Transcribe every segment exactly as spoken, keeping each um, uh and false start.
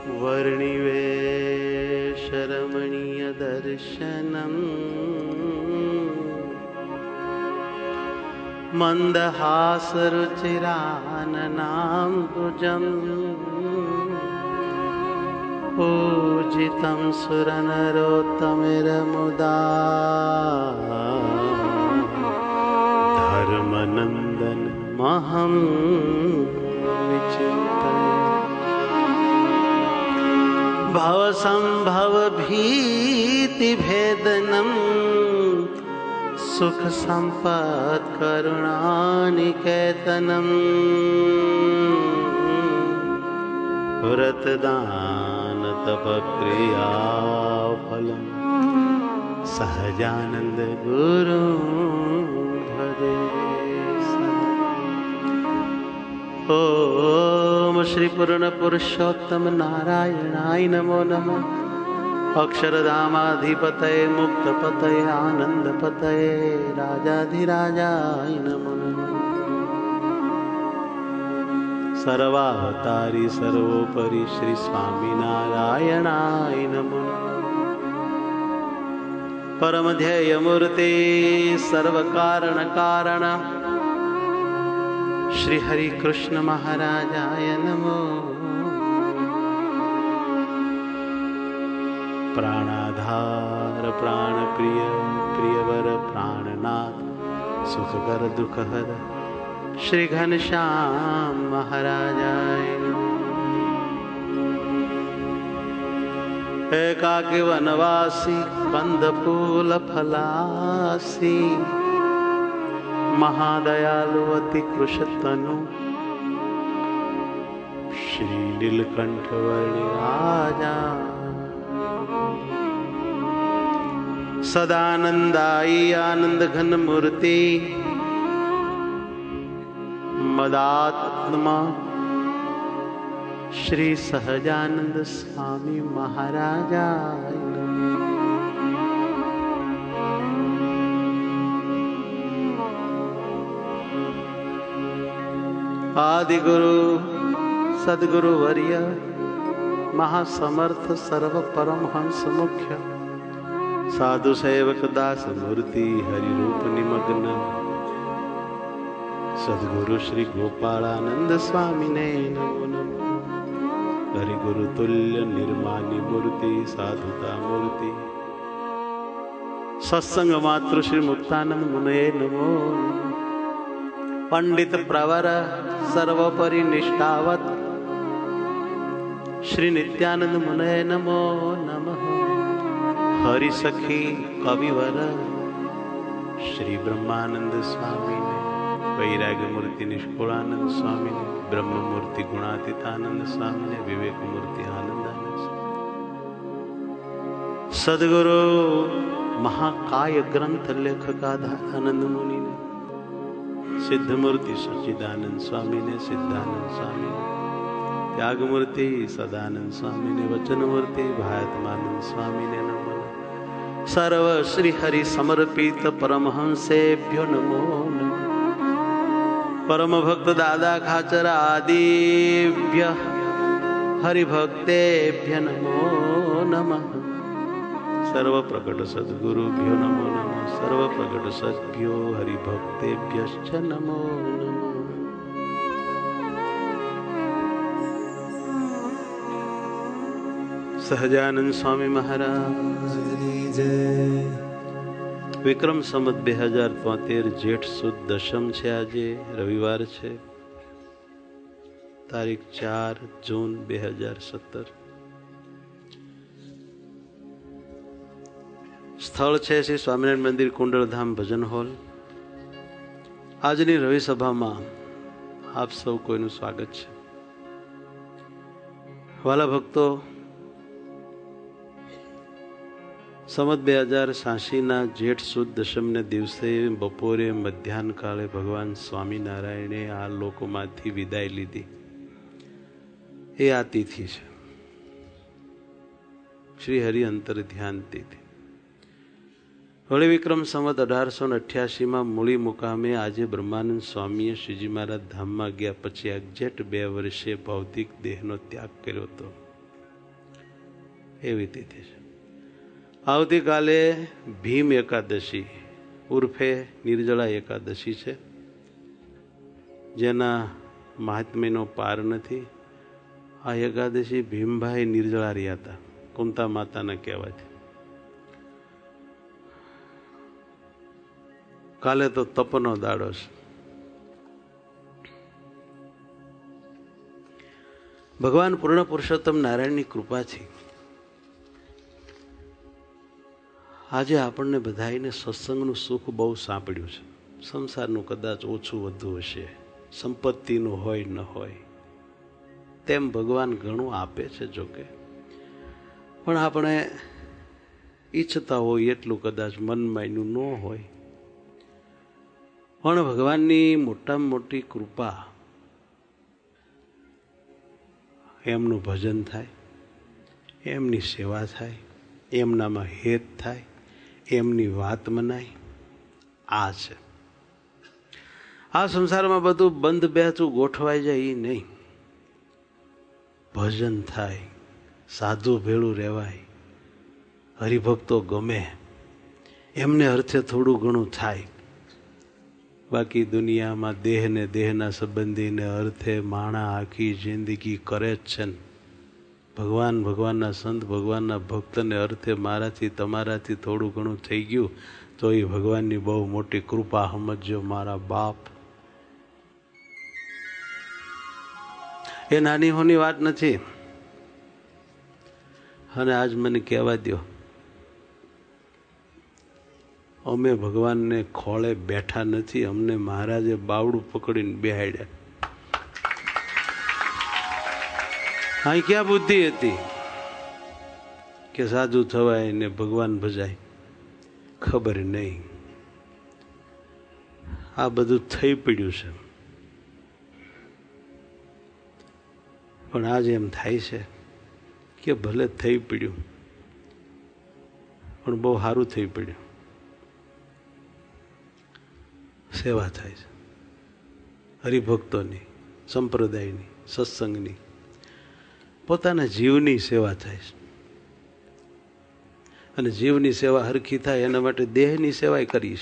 वर्णिवेशरमणीयदर्शनम् मन्दहासरुचिराननाम्बुजम् पूजितं सुरनरोत्तमैर्मुदा धर्मनन्दनमहं विचिन्तये। भवसम्भवभीतिभेदनं सुखसम्पत्करुणानिकेतनं व्रतदानतपक्रियाफलं सहजानंद गुरु भजे। ओम श्री पूर्ण पुरुषोत्तम नारायणाय नमो नमः। अक्षरधामाधिपतये मुक्तपतये आनंदपतये राजाधिराजाय नमो नमः। सर्वावतारी सर्वोपरि श्री स्वामीनारायणाय नमो नमः। परम ध्येय मूर्ति सर्व कारण कारण श्री हरि कृष्ण महाराजाय नमो। प्राणाधार प्राण प्रिय प्रियवर प्राणनाथ सुखकर दुखहर श्री घनश्याम महाराजाय नमो। एकाकी वनवासी कंदफूल फलासी महादयालु अति कृशतनु श्री नीलकंठ वर्णि राजा। सदानंदाई आनंद घन मूर्ति मदात्मा श्री सहजानंद स्वामी महाराजाय नमः। आदि गुरु सदगुरु वर्य महासमर्थ सर्व परमहंस मुख्य साधु सेवक दास मूर्ति हरि रूप निमग्न सदगुरु श्री गोपालानंद स्वामी ने नमो नमः। हरि गुरु तुल्य निर्मानी मूर्ति साधुता मूर्ति सत्संग मातृ श्री मुक्तानंद मुनये नमो नमः। पंडित प्रवर सर्वोपरि निष्ठावत श्री नित्यानंद मुनये नमो नमः। हरि सखी कविवर श्री ब्रह्मानंद स्वामी ने वैराग्य मूर्ति निष्कुलानंद स्वामी ने ब्रह्म मूर्ति गुणातीतानंद स्वामी ने विवेक मूर्ति आनंदानंद सदगुरु महाकाय ग्रंथ लेखकानंद मुनि ने सिद्ध मूर्ति सच्चिदानंद स्वामी ने सिद्धानंद स्वामी ने त्याग मूर्ति सदानंद स्वामी ने वचन मूर्ति भायात्मानंद स्वामी ने नमो। सर्व श्री हरि समर्पित परमहंसेभ्यो नमो नमः। परम भक्त दादा खाचर आदिभ्य हरिभक्तेभ्य नमो नमः। सर्व प्रकट सद्गुरुभ्यो नमो नमः। सर्व प्रकट सद्भ्यो हरिभक्तेभ्यश्च नमो नमः। सहजानंद स्वामी महाराज जय। विक्रम संवत બે હજાર તોતેર જેઠ સુદ દશમ છે। આજે રવિવાર છે તારીખ ચાર જૂન બે હજાર સત્તર। સ્થળ છે શ્રી સ્વામિનારાયણ મંદિર કુંડળધામ ભજન હોલ। આજની રવિ સભામાં આપ સૌ કોઈનું સ્વાગત છે। વાલા ભક્તો, સંવત બે હજાર સાંસીના જેઠ સુદ દશમને દિવસે બપોરે મધ્યાહન કાળે ભગવાન સ્વામિનારાયણે આ લોકોમાંથી વિદાય લીધી એ આ તિથિ છે, શ્રી હરિ અંતર ધ્યાન તિથિ। વળી વિક્રમ સંવત અઢારસો ને અઠ્યાસીમાં મૂળી મુકામે આજે બ્રહ્માનંદ સ્વામીએ શ્રીજી મહારાજ ધામમાં ગયા પછી એક્ઝેક્ટ બે વર્ષે ભૌતિક દેહનો ત્યાગ કર્યો હતો। એવી તિથિ છે. આવતીકાલે ભીમ એકાદશી ઉર્ફે નિર્જળા એકાદશી છે, જેના મહાત્મ્યનો પાર નથી. આ એકાદશી ભીમભાઈ નિર્જળા રહ્યા હતા, કુંતા માતાના કહેવાથી. કાલે તો તપનો દાડો છે. ભગવાન પૂર્ણ પુરુષોત્તમ નારાયણની કૃપાથી આજે આપણને બધાને સત્સંગનું સુખ બહુ સાંપડ્યું છે. સંસારનું કદાચ ઓછું વધુ હશે, સંપત્તિનું હોય ન હોય, તેમ ભગવાન ઘણું આપે છે. જોકે પણ આપણે ઈચ્છતા હોય એટલું કદાચ મનમાયનું ન હોય. પણ ભગવાનની મોટામાં મોટી કૃપા, એમનું ભજન થાય, એમની સેવા થાય, એમનામાં હેત થાય, એમની વાત મનાય. આ છે. આ સંસારમાં બધું બંધ બેસતું ગોઠવાઈ જાય એ નહીં. ભજન થાય, સાધુ ભેળું રહેવાય, હરિભક્તો ગમે, એમને અર્થે થોડું ઘણું થાય. બાકી દુનિયામાં દેહ ને દેહના સંબંધીને અર્થે માણા આખી જિંદગી કરે જ છે. ભગવાન ભગવાનના સંત ભગવાનના ભક્તને અર્થે મારાથી તમારાથી થોડું ઘણું થઈ ગયું તો એ ભગવાનની બહુ મોટી કૃપા સમજજો મારા બાપ. એ નાની હોની વાત નથી. અને આજ મને કહેવા દો, અમે ભગવાનને ખોળે બેઠા નથી, અમને મહારાજે બાવડું પકડીને બેહાડ્યા. અહીં ક્યાં બુદ્ધિ હતી કે સાધુ થવાય ને ભગવાન ભજાય? ખબર નહીં. આ બધું થઈ પડ્યું છે. પણ આજ એમ થાય છે કે ભલે થઈ પડ્યું, પણ બહુ સારું થઈ પડ્યું. સેવા થાય છે હરિભક્તોની, સંપ્રદાયની, સત્સંગની, પોતાના જીવની સેવા થાય છે. અને જીવની સેવા હરખી થાય એના માટે દેહની સેવા કરીશ.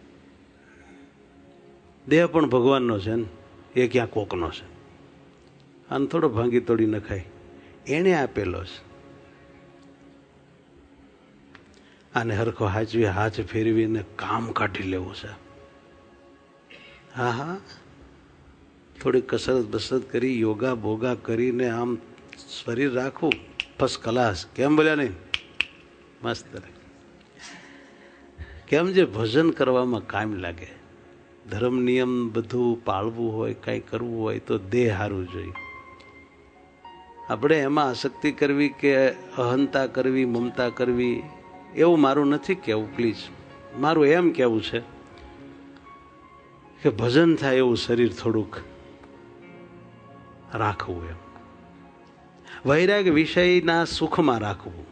દેહ પણ ભગવાનનો છે ને, એ ક્યાં કોકનો છે? આને થોડો ભાંગી તોડી નખાય, એણે આપેલો છે. આને હરખો હાચવી હાથ ફેરવીને કામ કાઢી લેવું છે. હા હા, થોડી કસરત બસરત કરી, યોગા બોગા કરીને આમ શરીર રાખવું ફર્સ્ટ ક્લાસ. કેમ બોલ્યા નહીં? મસ્ત. કેમ જે ભજન કરવામાં કાયમ લાગે, ધર્મ નિયમ બધું પાળવું હોય, કાંઈ કરવું હોય તો દેહ હારું જોઈએ. આપણે એમાં આસક્તિ કરવી કે અહંતા કરવી, મમતા કરવી, એવું મારું નથી કહેવું. પ્લીઝ, મારું એમ કહેવું છે કે ભજન થાય એવું શરીર થોડુંક રાખવું. એમ વૈરાગ વિષયના સુખમાં રાખવું.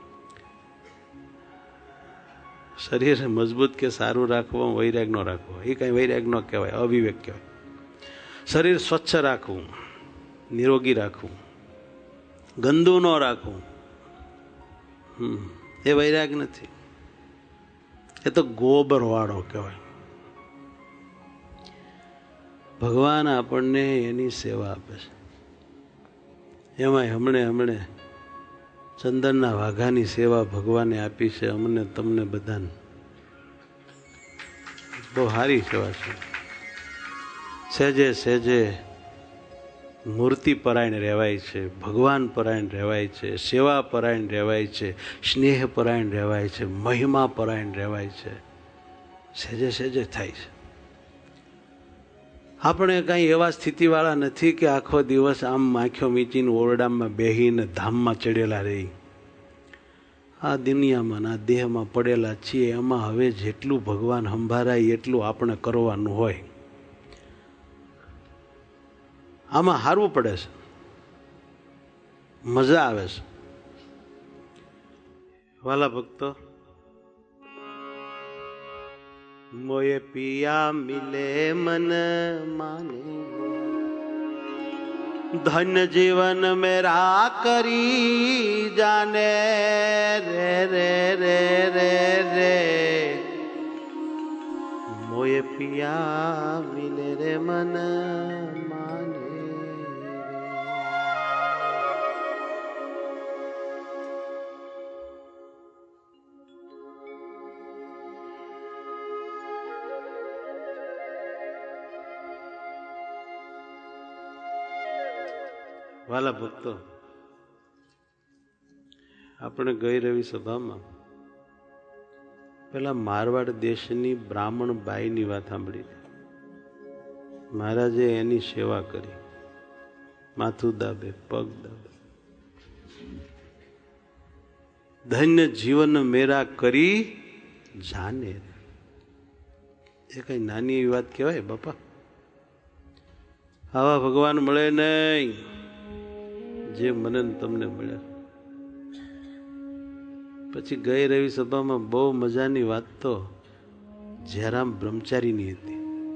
શરીર મજબૂત કે સારું રાખવું, વૈરાગ ન રાખવો એ કઈ વૈરાગ ન કહેવાય, અવિવેક કહેવાય. શરીર સ્વચ્છ રાખવું, નિરોગી રાખવું, ગંદુ ન રાખવું, હમ એ વૈરાગ નથી. એ તો ગોબર વાળો કહેવાય. ભગવાન આપણને એની સેવા આપે છે. એમાંય હમણે હમણે ચંદનના વાઘાની સેવા ભગવાને આપી છે અમને, તમને બધાને. બહુ સારી સેવા છે. સહેજે સહેજે મૂર્તિ પરાયણ રહેવાય છે, ભગવાન પરાયણ રહેવાય છે, સેવા પરાયણ રહેવાય છે, સ્નેહ પરાયણ રહેવાય છે, મહિમા પરાયણ રહેવાય છે. સહેજે સહેજે થાય છે. આપણે કાંઈ એવા સ્થિતિવાળા નથી કે આખો દિવસ આમ આંખો મીચીને ઓરડામાં બેહીને ધામમાં ચડેલા રહી. આ દુનિયામાં આ દેહમાં પડેલા છીએ. એમાં હવે જેટલું ભગવાન સંભારાય એટલું આપણે કરવાનું હોય. આમાં હારવું પડે છે, મજા આવે છે. વાલા ભક્તો, મોય પિયા મિલે મન માને, धन्य जीवन मेरा करी जाने रे रे रे रे रे मोये पिया मिले रे मन माने વાલા ભક્તો, આપણે ગઈ રવિ સભામાં પેલા મારવાડ દેશની બ્રાહ્મણ બાઈની વાત સાંભળી. મહારાજે એની સેવા કરી, માથું દાબે, પગ દાબે. ધન્ય જીવન મેરા કરી જાને. એ કઈ નાની એવી વાત કહેવાય બાપા? આવા ભગવાન મળે નહીં જે મને તમને મળ્યા. પછી ગઈ રવિ સભામાં બહુ મજાની વાત તો જયરામ બ્રહ્મચારીની હતી.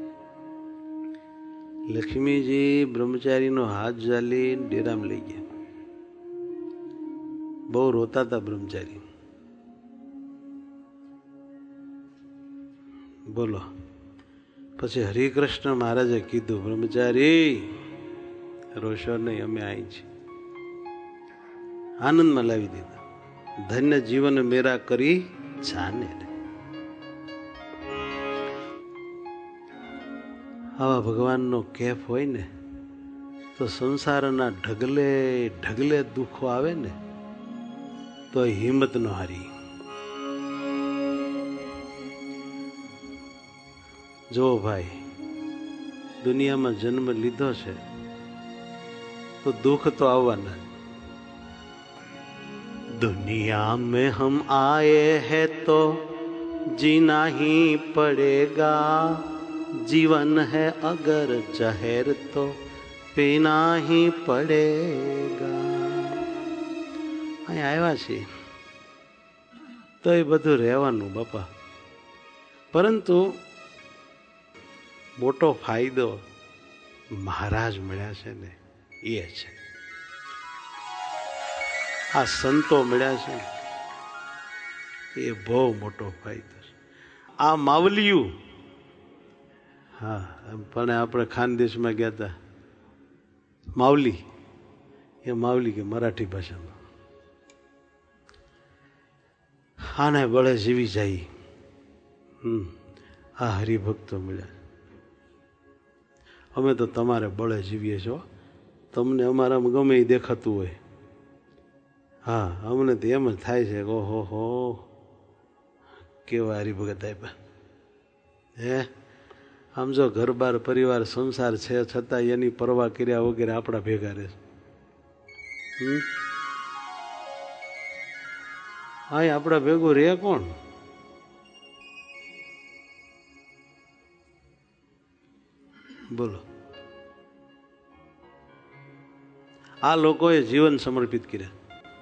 લક્ષ્મીજી બ્રહ્મચારીનો હાથ ઝાલી ડેરામાં લઈ ગયા. બહુ રોતા હતા બ્રહ્મચારી. બોલો. પછી હરિકૃષ્ણ મહારાજે કીધું, બ્રહ્મચારી રોશો નહીં, અમે અહીં છીએ. આનંદમાં લાવી દીધા. ધન્ય જીવન મેરા કરી જાને. આવા ભગવાનનો કેફ હોય ને તો સંસારના ઢગલે ઢગલે દુઃખો આવે ને તો હિંમત નો હારી. જો ભાઈ, દુનિયામાં જન્મ લીધો છે તો દુઃખ તો આવવાના. दुनिया में हम आए हैं तो जीना ही पड़ेगा, जीवन है अगर जहर तो पीना ही पड़ेगा. અહીં આવ્યા છીએ તો એ બધું રહેવાનું બાપા, પરંતુ મોટો ફાયદો મહારાજ મળ્યા છે ને એ છે. આ સંતો મળ્યા છે એ બહુ મોટો ફાયદો છે. આ માવલિયું, હા, પણ આપણે ખાનદેશમાં ગયા હતા, માવલી, એ માવલી કે મરાઠી ભાષામાં, આને બળે જીવી જાય. હમ આ હરિભક્તો મળ્યા. અમે તો તમારે બળે જીવીએ છો, તમને અમારામાં ગમે એ દેખાતું હોય. હા, અમને તો એમ જ થાય છે, ઓહો હો કેવા હરિભગત આપ્યા. હે, આમ જો ઘર બાર પરિવાર સંસાર છે છતાં એની પરવા કર્યા વગેરે આપણા ભેગા રહે. હમ અહીં આપણા ભેગું રે કોણ? બોલો. આ લોકોએ જીવન સમર્પિત કર્યા.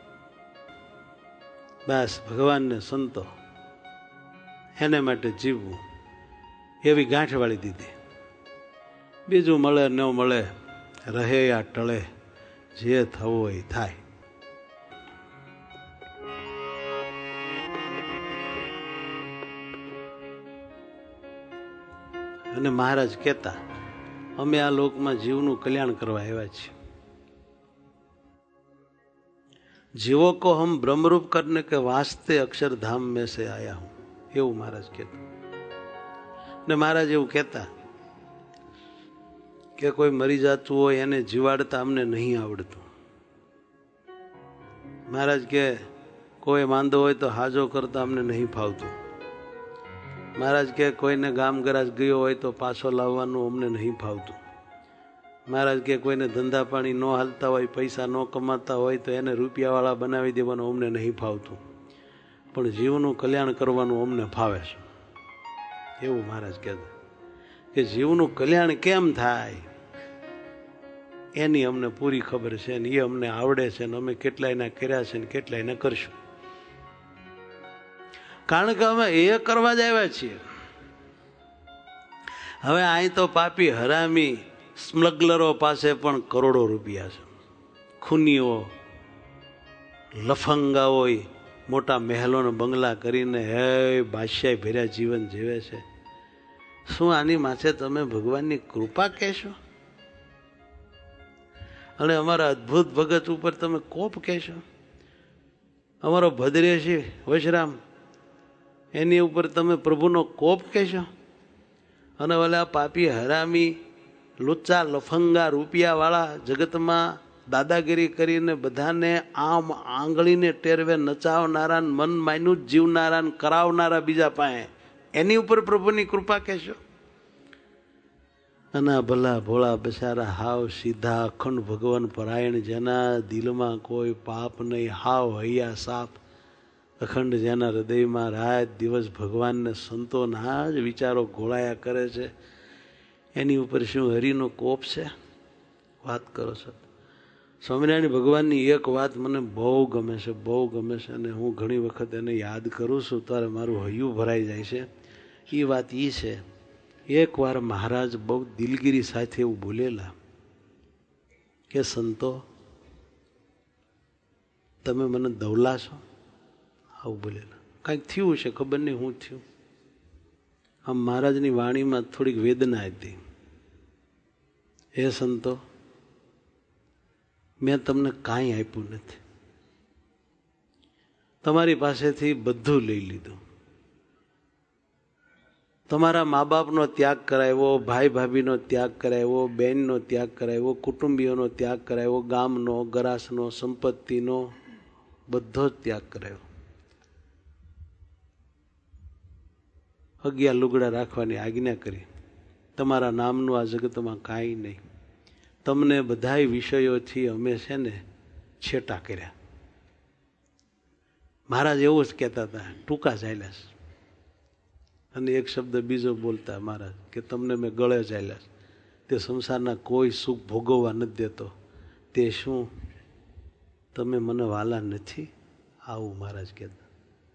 બસ ભગવાનને, સંતો, એને માટે જીવવું એવી ગાંઠ વાળી દીધી. બીજું મળે ન મળે, રહે યા ટળે, જે થવું હોય થાય. અને મહારાજ કહેતા, અમે આ લોકમાં જીવનું કલ્યાણ કરવા આવ્યા છીએ. जीवों को हम ब्रह्म रूप करने के वास्ते अक्षरधाम में से आया हूं, એવું મહારાજ કહેતા. ને મહારાજ એવું કહેતા કે કોઈ મરી જતું હોય એને જીવાડતા અમને નહીં આવડતું. મહારાજ કે કોઈ માંદો હોય તો હાજો કરતા અમને નહીં ફાવતું. મહારાજ કે કોઈને ગામ ગરાજ ગયો હોય તો પાછો લાવવાનું અમને નહીં ફાવતું. મહારાજ કે કોઈને ધંધા પાણી ન હાલતા હોય, પૈસા ન કમાતા હોય તો એને રૂપિયાવાળા બનાવી દેવાનું અમને નહીં ફાવતું, પણ જીવનું કલ્યાણ કરવાનું અમને ફાવે છે. એવું મહારાજ કહેતા કે જીવનું કલ્યાણ કેમ થાય એની અમને પૂરી ખબર છે ને એ અમને આવડે છે ને અમે કેટલાયના કર્યા છે ને કેટલાયના કરશું. કારણ કે અમે એ કરવા જ આવ્યા છીએ. હવે અહીં તો પાપી હરામી સ્મગલરો પાસે પણ કરોડો રૂપિયા છે. ખૂનીઓ, લફંગાઓ મોટા મહેલોને બંગલા કરીને હે બાદશાહી ભર્યા જીવન જીવે છે. શું આની માથે તમે ભગવાનની કૃપા કહેશો? અને અમારા અદ્ભુત ભગત ઉપર તમે કોપ કહેશો? અમારો ભદ્રેશી વશરામ એની ઉપર તમે પ્રભુનો કોપ કહેશો? અને ઓલા પાપી હરામી લુચ્ચા લફંગા રૂપિયાવાળા જગતમાં દાદાગીરી કરીને બધાને આમ આંગળીને ટેરવે નચાવનારા, મન માયનું જીવનારા, કરાવનારા બીજા પાસે, એની ઉપર પ્રભુની કૃપા કહેશો? અને ભલા ભોળા બચારા હાવ સીધા અખંડ ભગવાન પરાયણ, જેના દિલમાં કોઈ પાપ નહીં, હાવ હૈયા સાફ, અખંડ જેના હૃદયમાં રાત દિવસ ભગવાનને સંતોના જ વિચારો ઘોળાયા કરે છે, એની ઉપર શું હરિનો કોપ છે? વાત કરો છો. સ્વામિનારાયણ ભગવાનની એક વાત મને બહુ ગમે છે, બહુ ગમે છે, અને હું ઘણી વખત એને યાદ કરું છું ત્યારે મારું હૈયું ભરાઈ જાય છે. એ વાત એ છે, એકવાર મહારાજ બહુ દિલગીરી સાથે એવું બોલેલા કે સંતો તમે મને દવલા છો, આવું બોલેલા. કાંઈક થયું છે, ખબર નહીં શું થયું. આમ મહારાજની વાણીમાં થોડીક વેદના હતી. હે સંતો, મેં તમને કાંઈ આપ્યું નથી, તમારી પાસેથી બધું લઈ લીધું. તમારા મા બાપનો ત્યાગ કરાવ્યો, ભાઈ ભાભીનો ત્યાગ કરાવ્યો, બહેનનો ત્યાગ કરાવ્યો, કુટુંબીઓનો ત્યાગ કરાવ્યો, ગામનો, ગરાસનો, સંપત્તિનો બધો જ ત્યાગ કરાવ્યો. અગિયાર લુગડા રાખવાની આજ્ઞા કરી. તમારા નામનું આ જગતમાં કાંઈ નહીં. તમને બધાય વિષયોથી અમે છે ને છેટા કર્યા. મહારાજ એવું જ કહેતા હતા, ટૂંકા ચાલ્યા છે. અને એક શબ્દ બીજો બોલતા મહારાજ કે તમને મેં ગળે ચાલ્યા, તે સંસારના કોઈ સુખ ભોગવવા નથી દેતો, તે શું તમે મને વાલા નથી? આવું મહારાજ કહેતા.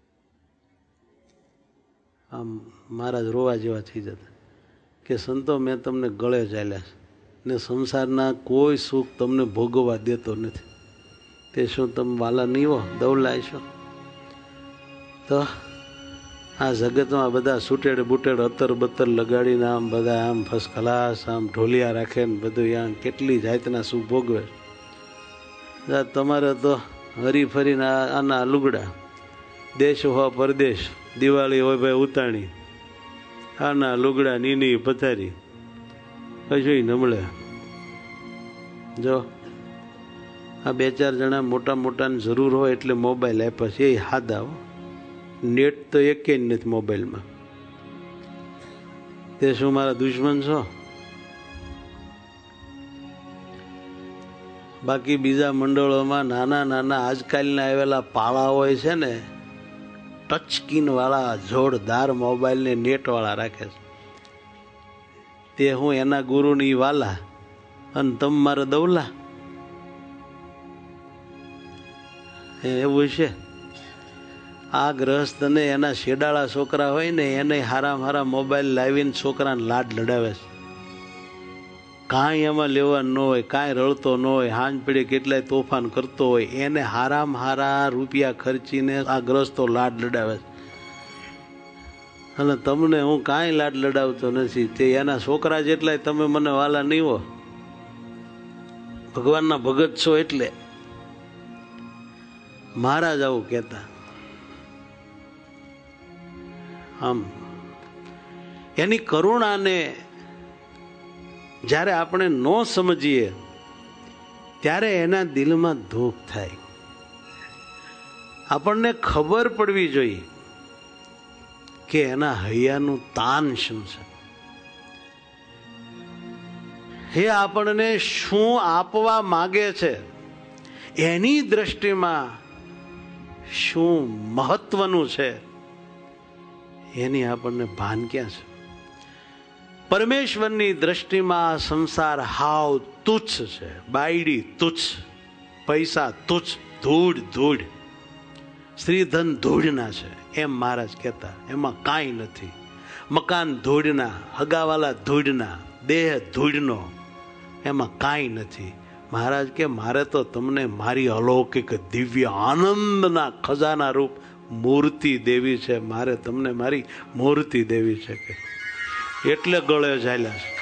આમ મહારાજ રોવા જેવા થઈ જતા કે સંતો મેં તમને ગળે ચાલ્યા ને સંસારના કોઈ સુખ તમને ભોગવવા દેતો નથી, તે શું તમે વાલા નહીં હો, દવલાય છો? તો આ જગતમાં બધા સુટેડ બુટેડ અત્તર બત્તર લગાડીને આમ બધા આમ ફર્સ્ટ ક્લાસ આમ ઢોલિયા રાખે ને બધું આમ કેટલી જાતના સુખ ભોગવે. તમારે તો હરી ફરીને આના લુગડા, દેશ હોય પરદેશ, દિવાળી હોય ભાઈ ઉતાણી, આના લુગડા નીની પથારી, કશું નમળે. જો આ બે ચાર જણા મોટા મોટાની જરૂર હોય એટલે મોબાઈલ આપ્યા છે, એ હાદા હો. નેટ તો એકે જ નથી મોબાઈલમાં. તે શું મારા દુશ્મન છો? બાકી બીજા મંડળોમાં નાના નાના આજકાલના આવેલા પાળા હોય છે ને, ટચ સ્ક્રીન વાળા જોરદાર મોબાઈલ ને નેટ વાળા રાખે છે. તે હું એના ગુરુની વાલા અને તમ મારા દવલા, એવું છે. આ ગ્રહસ્થ ને એના શેડાળા છોકરા હોય ને એને હારા હારા મોબાઈલ લાવીને છોકરાને લાડ લડાવે છે. કાંઈ એમાં લેવા ન હોય, કાંઈ રડતો ન હોય, હાંજ પીડે કેટલાય તોફાન કરતો હોય, એને હારામ હારા રૂપિયા ખર્ચીને આ ગ્રસ્તો લાડ લડાવે છે. અને તમને હું કાંઈ લાડ લડાવતો નથી, તે એના છોકરા જેટલાય તમે મને વાલા નહીં હો, ભગવાનના ભગત છો એટલે. મહારાજ આવું કહેતા. આમ એની કરુણાને જ્યારે આપણે ન સમજીએ ત્યારે એના દિલમાં દુઃખ થાય. આપણને ખબર પડવી જોઈએ કે એના હૈયાનું તાન શું છે, હે આપણને શું આપવા માગે છે, એની દ્રષ્ટિમાં શું મહત્વનું છે, એની આપણને ભાન ક્યાં છે. પરમેશ્વરની દ્રષ્ટિમાં સંસાર હાવ તુચ્છ છે, બાયડી તુચ્છ, પૈસા તુચ્છ, ધૂળ ધૂળ, શ્રીધન ધૂળના છે એમ મહારાજ કહેતા. એમાં કાંઈ નથી. મકાન ધૂળના, હગાવાલા ધૂળના, દેહ ધૂળનો, એમાં કાંઈ નથી. મહારાજ કે મારે તો તમને મારી અલૌકિક દિવ્ય આનંદના ખજાના રૂપ મૂર્તિ દેવી છે, મારે તમને મારી મૂર્તિ દેવી છે કે એટલે ગળે ઝાલ્યા છે.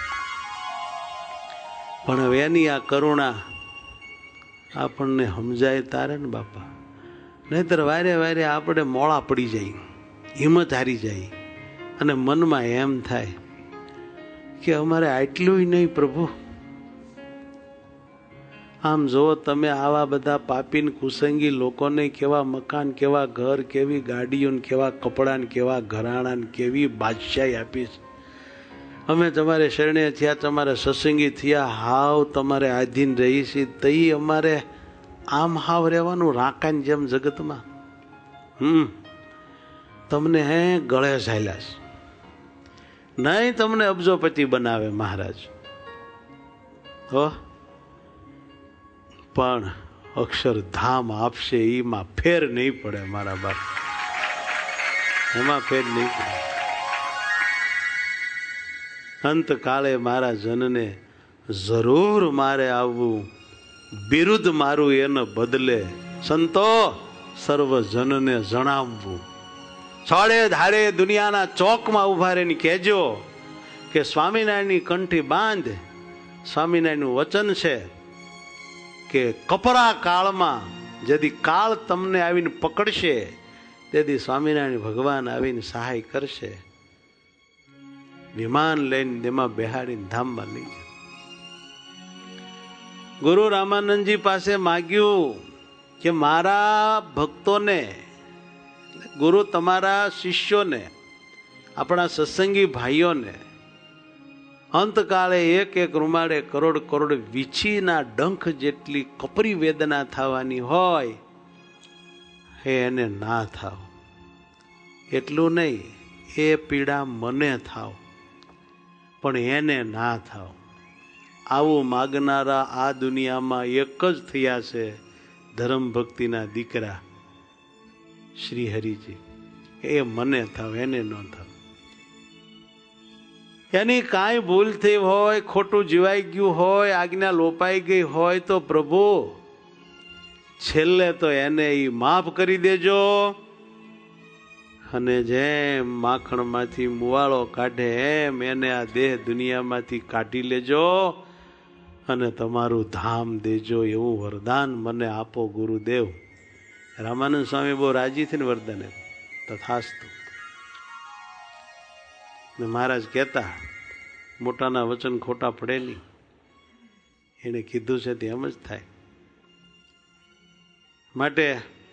પણ હવે એની આ કરુણા આપણને સમજાય તારે ને બાપા, નહીતર વારે વારે આપણે મોળા પડી જાય, હિંમત હારી જાય અને મનમાં એમ થાય કે અમારે આટલું નહીં પ્રભુ. આમ જો તમે આવા બધા પાપીન કુસંગી લોકોને કેવા મકાન, કેવા ઘર, કેવી ગાડીઓ, કેવા કપડાં, કેવા ઘરાણા, કેવી બાદશાહી આપી છે. અમે તમારે શરણે થયા, તમારે સત્સંગી થયા, હાવ તમારે આધીન રહી છીએ, તઈ અમારે આમ હાવ રહેવાનું રાકાની જેમ જગતમાં. હમ તમને હે ગળે ઝાલ્યા છે. નહીં તમને અબજોપતિ બનાવે મહારાજ હો, પણ અક્ષરધામ આપશે એમાં ફેર નહીં પડે મારા બાપ, એમાં ફેર નહીં પડે. અંતકાળે મારા જનને જરૂર મારે આવવું, બિરુદ મારું એને બદલે સંતો સર્વજનને જણાવવું. છોડે ધારે દુનિયાના ચોકમાં ઉભા રહીને કહેજો કે સ્વામિનારાયણની કંઠી બાંધ. સ્વામિનારાયણનું વચન છે કે કપરા કાળમાં જેથી કાળ તમને આવીને પકડશે તેથી સ્વામિનારાયણ ભગવાન આવીને સહાય કરશે. વિમાન લઈને તેમાં બેહાડીને ધામમાં લઈ જાય. ગુરુ રામાનંદજી પાસે માગ્યું કે મારા ભક્તોને, ગુરુ તમારા શિષ્યોને, આપણા સત્સંગી ભાઈઓને અંતકાળે એક એક રૂમાડે કરોડ કરોડ વીછીના ડંખ જેટલી કપરી વેદના થવાની હોય હે એને ના થાવ. એટલું નહીં, એ પીડા મને થાવ પણ એને ના થાવ. આવું માગનારા આ દુનિયામાં એક જ થયા છે, ધર્મ ભક્તિના દીકરા શ્રી હરિજી. એ મને થાવ, એને ન થાવ. એની કાંઈ ભૂલ થઈ હોય, ખોટું જીવાઈ ગયું હોય, આજ્ઞા લોપાઈ ગઈ હોય તો પ્રભુ છેલ્લે તો એને ઈ માફ કરી દેજો. અને જેમ માખણમાંથી મુવાળો કાઢે એમ એને આ દેહ દુનિયામાંથી કાઢી લેજો અને તમારું ધામ દેજો, એવું વરદાન મને આપો ગુરુદેવ. રામાનંદ સ્વામી બહુ રાજી થઈને વરદાન તથાસ્તુ. મહારાજ કહેતા મોટાના વચન ખોટા પડે નહીં, એને કીધું છે તે એમ જ થાય. માટે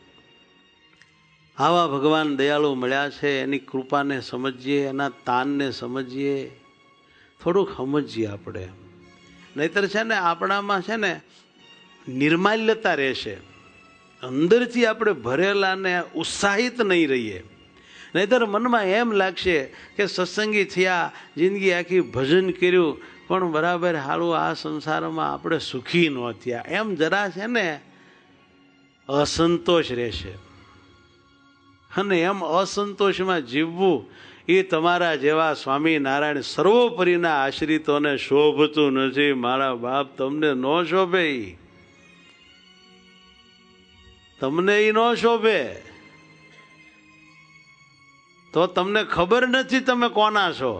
આવા ભગવાન દયાળુ મળ્યા છે, એની કૃપાને સમજીએ, એના તાનને સમજીએ, થોડુંક સમજીએ આપણે. નહીતર છે ને આપણામાં છે ને નિર્માલ્યતા રહેશે, અંદરથી આપણે ભરેલા ને ઉત્સાહિત નહીં રહીએ. નહીતર મનમાં એમ લાગશે કે સત્સંગી થયા, જિંદગી આખી ભજન કર્યું પણ બરાબર હાલું આ સંસારમાં આપણે સુખી ન થયા, એમ જરા છે ને અસંતોષ રહેશે. અને એમ અસંતોષમાં જીવવું એ તમારા જેવા સ્વામિનારાયણ સર્વોપરીના આશ્રિતોને શોભતું નથી મારા બાપ. તમને ન શોભે, તમને એ ન શોભે. તો તમને ખબર નથી તમે કોના છો.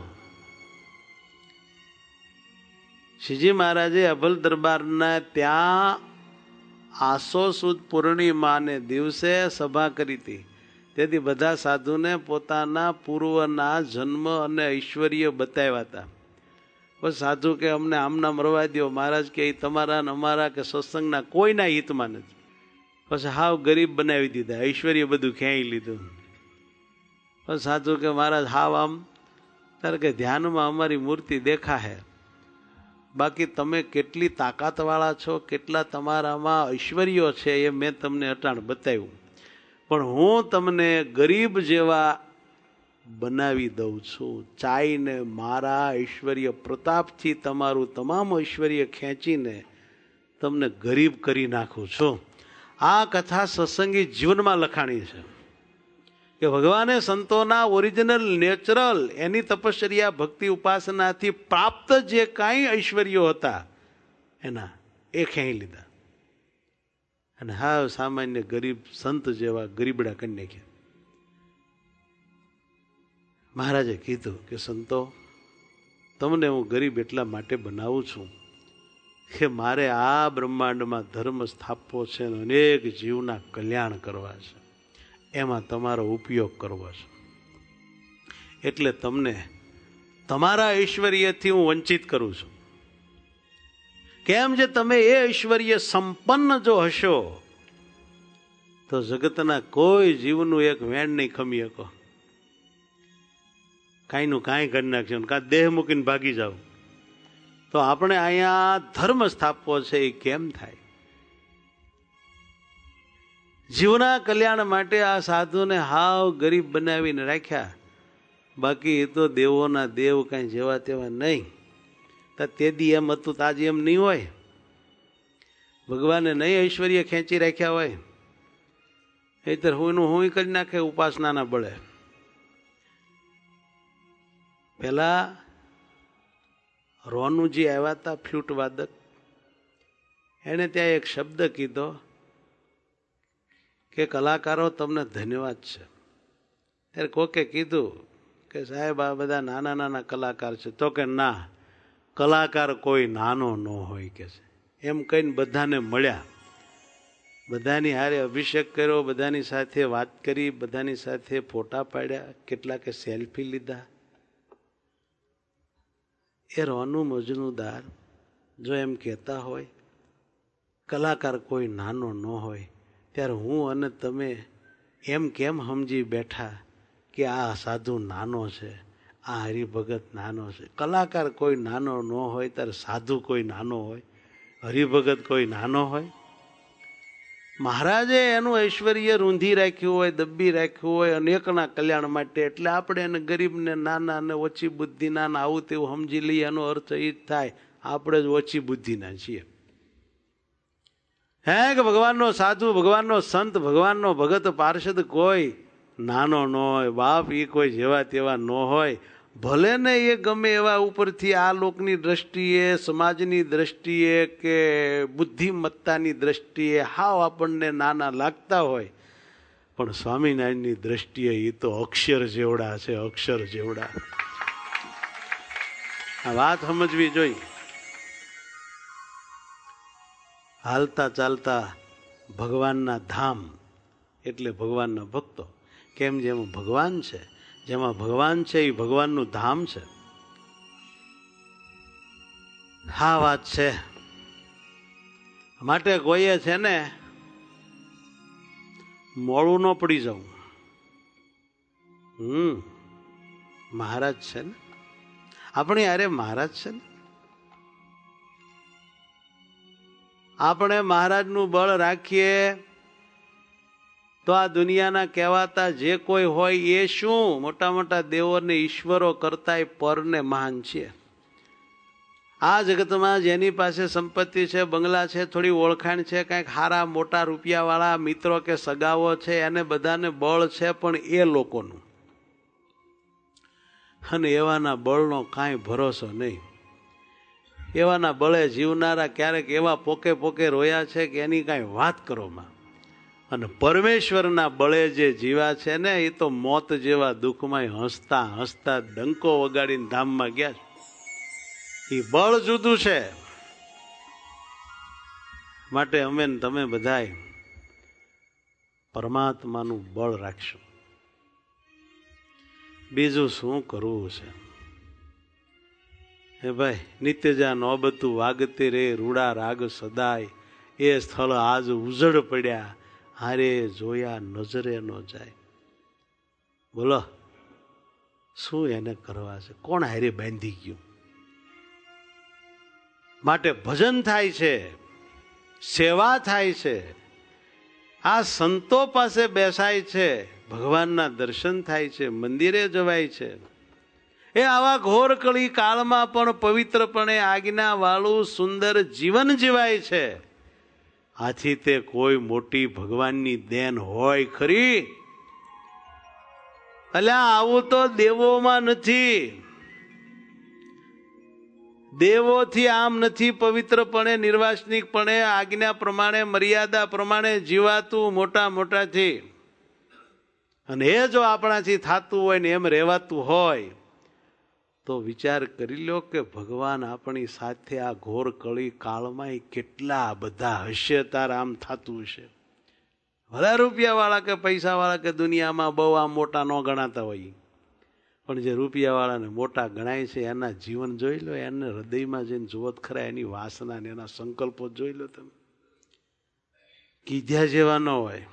શ્રીજી મહારાજે અભલ દરબારના ત્યાં આસો સુદ પૂર્ણિમાને દિવસે સભા કરી હતી. તેથી બધા સાધુને પોતાના પૂર્વના જન્મ અને ઐશ્વર્ય બતાવ્યા હતા. બસ સાધુ કે અમને આમના મરવા દો. મહારાજ કે એ તમારા અમારા કે સત્સંગના કોઈના હિતમાં નથી. પછી હાવ ગરીબ બનાવી દીધા, ઐશ્વર્ય બધું ખેંચી લીધું. પછી સાધુ કે મહારાજ હાવ આમ ત્યારે કે ધ્યાનમાં અમારી મૂર્તિ દેખાશે, બાકી તમે કેટલી તાકાતવાળા છો, કેટલા તમારામાં ઐશ્વર્યો છે એ મેં તમને અટાણ બતાવ્યું. પણ હું તમને ગરીબ જેવા બનાવી દઉં છું. ચાઈને મારા ઐશ્વર્ય પ્રતાપથી તમારું તમામ ઐશ્વર્ય ખેંચીને તમને ગરીબ કરી નાખું છું. આ કથા સત્સંગી જીવનમાં લખાણી છે કે ભગવાને સંતોના ઓરિજિનલ નેચરલ એની તપશ્ચર્યા ભક્તિ ઉપાસનાથી પ્રાપ્ત જે કાંઈ ઐશ્વર્યો હતા એના એ ખેંચી લીધા અને હા સામાન્ય ગરીબ સંત જેવા ગરીબડા કરી નાખ્યા. મહારાજે કીધું કે સંતો, તમને હું ગરીબ એટલા માટે બનાવું છું કે મારે આ બ્રહ્માંડમાં ધર્મ સ્થાપવો છે, અનેક જીવના કલ્યાણ કરવા છે, એમાં તમારો ઉપયોગ કરવો છે. એટલે તમને તમારા ઐશ્વર્યથી હું વંચિત કરું છું. કેમ જે તમે એ ઐશ્વર્ય સંપન્ન જો હશો તો જગતના કોઈ જીવનું એક વેણ નહીં ખમી શકો. કાંઈનું કાંઈ કરી નાખશો, કાં દેહ મૂકીને ભાગી જાઓ તો આપણે અહીંયા ધર્મ સ્થાપવો છે એ કેમ થાય? જીવના કલ્યાણ માટે આ સાધુને હાવ ગરીબ બનાવીને રાખ્યા. બાકી એ તો દેવોના દેવ કાંઈ જેવા તેવા નહીં. તે દી એમ હતું તો આજે એમ નહીં હોય. ભગવાને નહીં ઐશ્વર્ય ખેંચી રાખ્યા હોય એ તો હુંનું હું કરી નાખે ઉપાસનાના બળે. પેલા રોનુજી આવ્યા હતા ફ્લૂટ વાદક, એને ત્યાં એક શબ્દ કીધો કે કલાકારો તમને ધન્યવાદ છે. ત્યારે કોકે કીધું કે સાહેબ આ બધા નાના નાના કલાકાર છે. તો કે ના, કલાકાર કોઈ નાનો ન હોય કે છે. એમ કહીને બધાને મળ્યા, બધાની હારે અભિષેક કર્યો, બધાની સાથે વાત કરી, બધાની સાથે ફોટા પાડ્યા, કેટલાકે સેલ્ફી લીધા. એ રોનુ મજનુદાર જો એમ કહેતા હોય કલાકાર કોઈ નાનો ન હોય, ત્યારે હું અને તમે એમ કેમ સમજી બેઠા કે આ સાધુ નાનો છે, આ હરિભગત નાનો છે? કલાકાર કોઈ નાનો ન હોય ત્યારે સાધુ કોઈ નાનો હોય, હરિભગત કોઈ નાનો હોય? મહારાજે એનું ઐશ્વર્ય રૂંધી રાખ્યું હોય, દબ્બી રાખ્યું હોય અનેકના કલ્યાણ માટે. એટલે આપણે એને ગરીબને નાના અને ઓછી બુદ્ધિના આવું તેવું સમજી લઈએ. એનો અર્થ એ જ થાય આપણે જ ઓછી બુદ્ધિના છીએ. હે કે ભગવાનનો સાધુ, ભગવાનનો સંત, ભગવાનનો ભગત પાર્ષદ કોઈ નાનો ન હોય. બાપ એ કોઈ જેવા તેવા ન હોય. ભલે ને એ ગમે એવા ઉપરથી આ લોકની દ્રષ્ટિએ, સમાજની દ્રષ્ટિએ કે બુદ્ધિમત્તાની દ્રષ્ટિએ હાવ આપણને નાના લાગતા હોય, પણ સ્વામિનારાયણની દ્રષ્ટિએ એ તો અક્ષર જેવડા છે, અક્ષર જેવડા. આ વાત સમજવી જોઈએ. હાલતા ચાલતા ભગવાનના ધામ એટલે ભગવાનના ભક્તો. કેમ જેમાં ભગવાન છે, જેમાં ભગવાન છે એ ભગવાનનું ધામ છે. હા વાત છે. માટે કોઈએ છે ને મોડું ન પડી જવું. હમ મહારાજ છે ને આપણી અરે મહારાજ છે ને. આપણે મહારાજનું બળ રાખીએ તો આ દુનિયાના કહેવાતા જે કોઈ હોય એ શું મોટા મોટા દેવોને ઈશ્વરો કરતાય પરને મહાન છે. આ જગતમાં જેની પાસે સંપત્તિ છે, બંગલા છે, થોડી ઓળખાણ છે, કંઈક સારા મોટા રૂપિયાવાળા મિત્રો કે સગાઓ છે, એને બધાને બળ છે, પણ એ લોકોનું. અને એવાના બળનો કાંઈ ભરોસો નહીં. એવાના બળે જીવનારા ક્યારેક એવા પોકે પોકે રોયા છે કે એની કાંઈ વાત કરોમાં. અને પરમેશ્વરના બળે જે જીવા છે ને એ તો મોત જેવા દુઃખમાં હસતા હસતા ડંકો વગાડીને ધામમાં ગયા છે. એ બળ જુદું છે. માટે અમે તમે બધાય પરમાત્માનું બળ રાખશું. બીજું શું કરવું છે? હે ભાઈ, નિત્યજા નોબતું વાગતે રે રૂડા રાગ સદાય, એ સ્થળ આજ ઉજળ પડ્યા, હારે જોયા નજરે ન જાય. બોલો શું એને કરવા છે? કોણ હારે બાંધી ગયું? માટે ભજન થાય છે, સેવા થાય છે, આ સંતો પાસે બેસાય છે, ભગવાનના દર્શન થાય છે, મંદિરે જવાય છે. એ આવા ઘોર કળી કાળમાં પણ પવિત્રપણે આજ્ઞા વાળું સુંદર જીવન જીવાય છે. આથી તે કોઈ મોટી ભગવાનની દેન હોય ખરી? અલ્યા આવું તો દેવોમાં નથી. દેવોથી આમ નથી પવિત્રપણે નિર્વાસનિકપણે આજ્ઞા પ્રમાણે મર્યાદા પ્રમાણે જીવાતું મોટા મોટાથી. અને એ જો આપણાથી થતું હોય ને એમ રહેવાતું હોય તો વિચાર કરી લો કે ભગવાન આપણી સાથે આ ઘોર કળી કાળમાં કેટલા બધા હશે. તાર આમ થતું હશે. ભલા રૂપિયા વાળા કે પૈસા વાળા કે દુનિયામાં બહુ આમ મોટા ન ગણાતા હોય, પણ જે રૂપિયા વાળાને મોટા ગણાય છે એના જીવન જોઈ લો, એને હૃદયમાં જઈને જોત ખરા એની વાસના ને એના સંકલ્પો જોઈ લો તમે. કીધા જેવા ન હોય.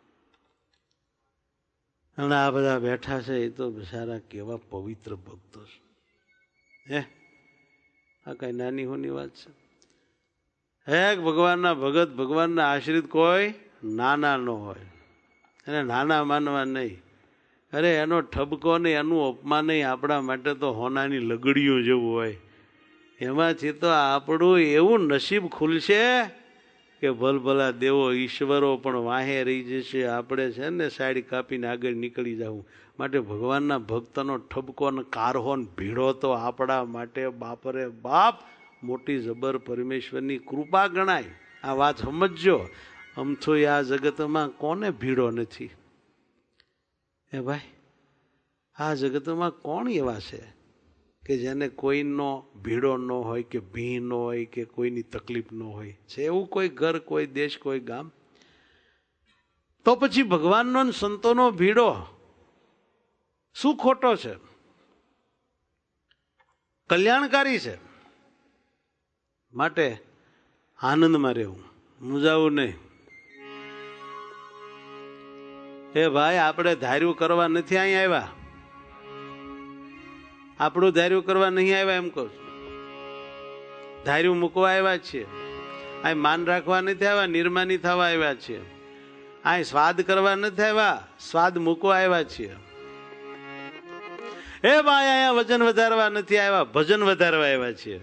અને આ બધા બેઠા છે એ તો બિચારા કેવા પવિત્ર ભક્તો છે. હે આ કઈ નાની હોની વાત છે? હે ભગવાનના ભગત, ભગવાનના આશ્રિત કોઈ નાના ન હોય. એને નાના માનવા નહીં. અરે એનો ઠપકો નહીં, એનું અપમાન નહીં. આપણા માટે તો હોનાની લગડીઓ જેવું હોય. એમાંથી તો આપણું એવું નસીબ ખુલશે કે ભલભલા દેવો ઈશ્વરો પણ વાહે રહી જશે. આપણે છે ને સાઈડ કાપીને આગળ નીકળી જવું. માટે ભગવાનના ભક્તનો ઠપકો ને કારહો ને ભીડો તો આપણા માટે બાપરે બાપ મોટી જબર પરમેશ્વરની કૃપા ગણાય. આ વાત સમજજો. અમથો આ જગતમાં કોને ભીડો નથી? એ ભાઈ, આ જગતમાં કોણ એવા છે કે જેને કોઈનો ભીડો ન હોય કે ભી ન હોય કે કોઈની તકલીફ ન હોય? છે એવું કોઈ ઘર, કોઈ દેશ, કોઈ ગામ? તો પછી ભગવાનનો સંતોનો ભીડો શું ખોટો છે? કલ્યાણકારી છે. માટે આનંદમાં રહેવું, મૂંઝાવું નહીં. એ ભાઈ, આપણે ધાર્યું કરવા નથી અહીં આવ્યા. આપણું ધાર્યું કરવા નહીં આવ્યા એમ કહું છું. ધાર્યું મૂકવા આવ્યા છીએ. અહીં માન રાખવા નથી આવ્યા, નિર્માની થવા આવ્યા છીએ. અહીં સ્વાદ કરવા નથી આવ્યા, સ્વાદ મૂકવા આવ્યા છીએ. એ ભાઈ, અહીંયા વજન વધારવા નથી આવ્યા, ભજન વધારવા આવ્યા છીએ.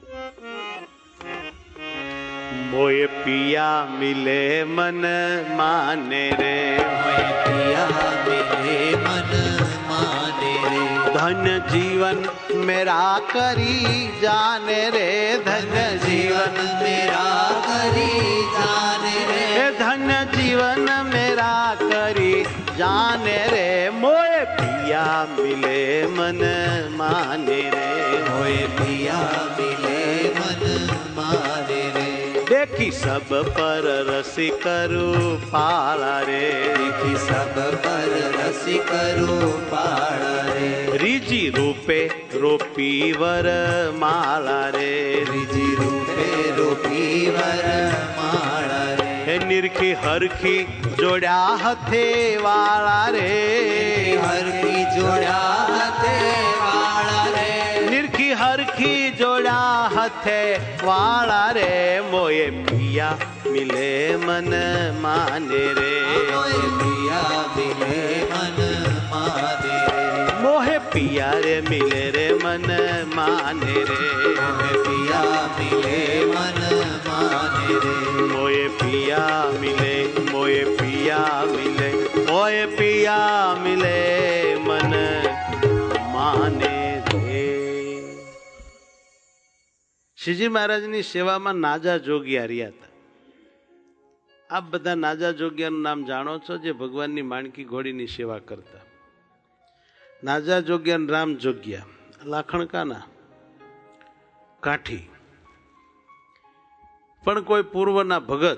મોય પિયા મિલે મન માને રે, મોય પિયા મિલે મન માને રે, ધન જીવન મેરા કરી જાને રે, ધન જીવન મેરા કરી જાને રે, ધન જીવન મેરા કરી જાને રે. મોય પિયા મિલે મન માને રે, મોય પિયા મિલે મન માને રે, देखी सब पर रसी करू पाला रे, देखी सब पर रसी करू पाला रे, રીજી રૂપે રોપી વર માળા રે, રીજી રૂપે રોપી વર માળા રે, હે નિરખી હરખી જોડ્યા હથે વાળા રે, હરખી જોડ્યા હથે વાળા રે, નિરખી હરખી જોડ્યા હથે વાળા રે. મોય પિયા મિલે મન માને રે, મોય પિયા મિલે મન માને રે, મોહે પિયા રે મિલે રે મન માને રે, મોય પિયા મિલે મન માને રે, મોય પિયા મિલે, મોય પિયા મિલે, મોય પિયા મિલે મન માને રે. શ્રીજી મહારાજની સેવામાં નાજા જોગિયા રહ્યા હતા. આપ બધા નાજા જોગિયાનું નામ જાણો છો, જે ભગવાનની માણકી ઘોડીની સેવા કરતા. નાજા જોગિયા, રામ જોગિયા, લાખણકાના કાઠી. પણ કોઈ પૂર્વના ભગત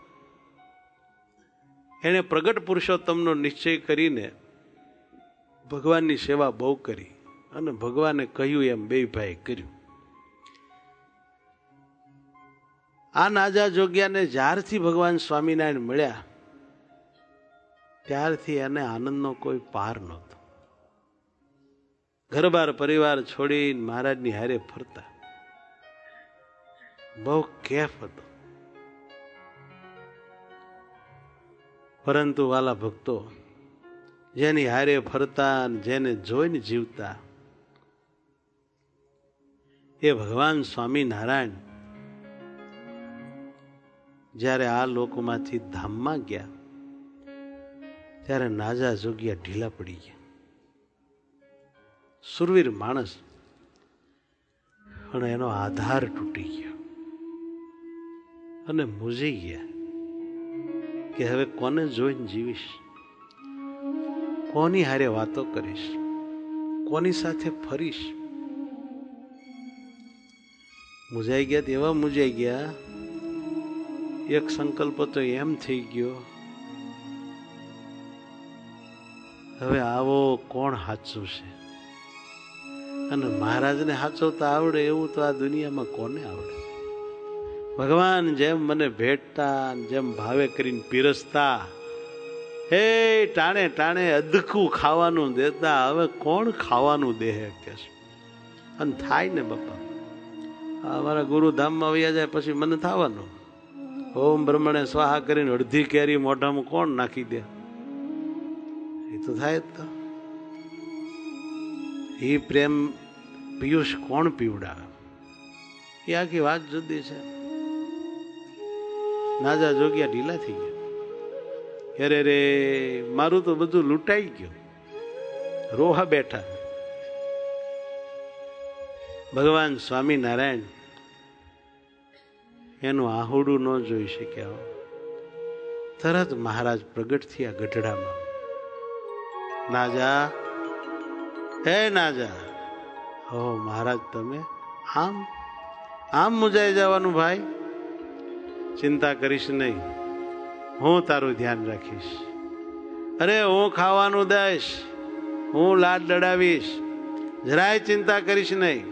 એને પ્રગટ પુરુષોત્તમનો નિશ્ચય કરીને ભગવાનની સેવા બહુ કરી અને ભગવાને કહ્યું એમ બે ભાઈ કર્યું. આ નાજા જોગ્યાને જ્યારથી ભગવાન સ્વામિનારાયણ મળ્યા ત્યારથી એને આનંદનો કોઈ પાર નહોતો. ઘરબાર પરિવાર છોડી મહારાજની હારે ફરતા, બહુ કેફ હતો. પરંતુ વાલા ભક્તો, જેની હારે ફરતા, જેને જોઈને જીવતા, એ ભગવાન સ્વામિનારાયણ જ્યારે આ લોકમાંથી ધામમાં ગયા ત્યારે નાજા જોગ્યા ઢીલા પડી ગયા. સુરવીર માણસ, પણ એનો આધાર તૂટી ગયો અને મૂંઝી ગયા કે હવે કોને જોઈને જીવીશ, કોની હારે વાતો કરીશ, કોની સાથે ફરીશ. મૂંઝાઈ ગયા તેવા મૂંઝાઈ ગયા. એક સંકલ્પ તો એમ થઈ ગયો, હવે આવો કોણ સાચું છે? અને મહારાજને સાચવતા આવડે એવું તો આ દુનિયામાં કોને આવડે? ભગવાન જેમ મને ભેટતા, જેમ ભાવે કરીને પીરસતા, હે ટાણે ટાણે અદકું ખાવાનું દેતા, હવે કોણ ખાવાનું દે કે? અને થાય ને બાપા, અમારા ગુરુધામમાં વયા જાય પછી મને થવાનું, ઓમ બ્રહ્મણે સ્વાહા કરીને અડધી કેરી મોઢામાં કોણ નાખી દે? એ તો થાય જ. તો એ પ્રેમ પિયુષ કોણ પીવડાવે? એ આખી વાત જુદી છે. નાજા જોગ્યા ઢીલા થઈ ગયા. અરે રે, મારું તો બધું લૂંટાઈ ગયું. રોહા બેઠા. ભગવાન સ્વામિનારાયણ એનું આહુડું ન જોઈ શક્યા. તરત મહારાજ પ્રગટ થયા ગઢડામાં. નાજા, હે નાજા. હો મહારાજ, તમે આમ આમ મુજાઈ જવાનું ભાઈ? ચિંતા કરીશ નહીં, હું તારું ધ્યાન રાખીશ. અરે હું ખાવાનું દઈશ, હું લાડ લડાવીશ, જરાય ચિંતા કરીશ નહીં.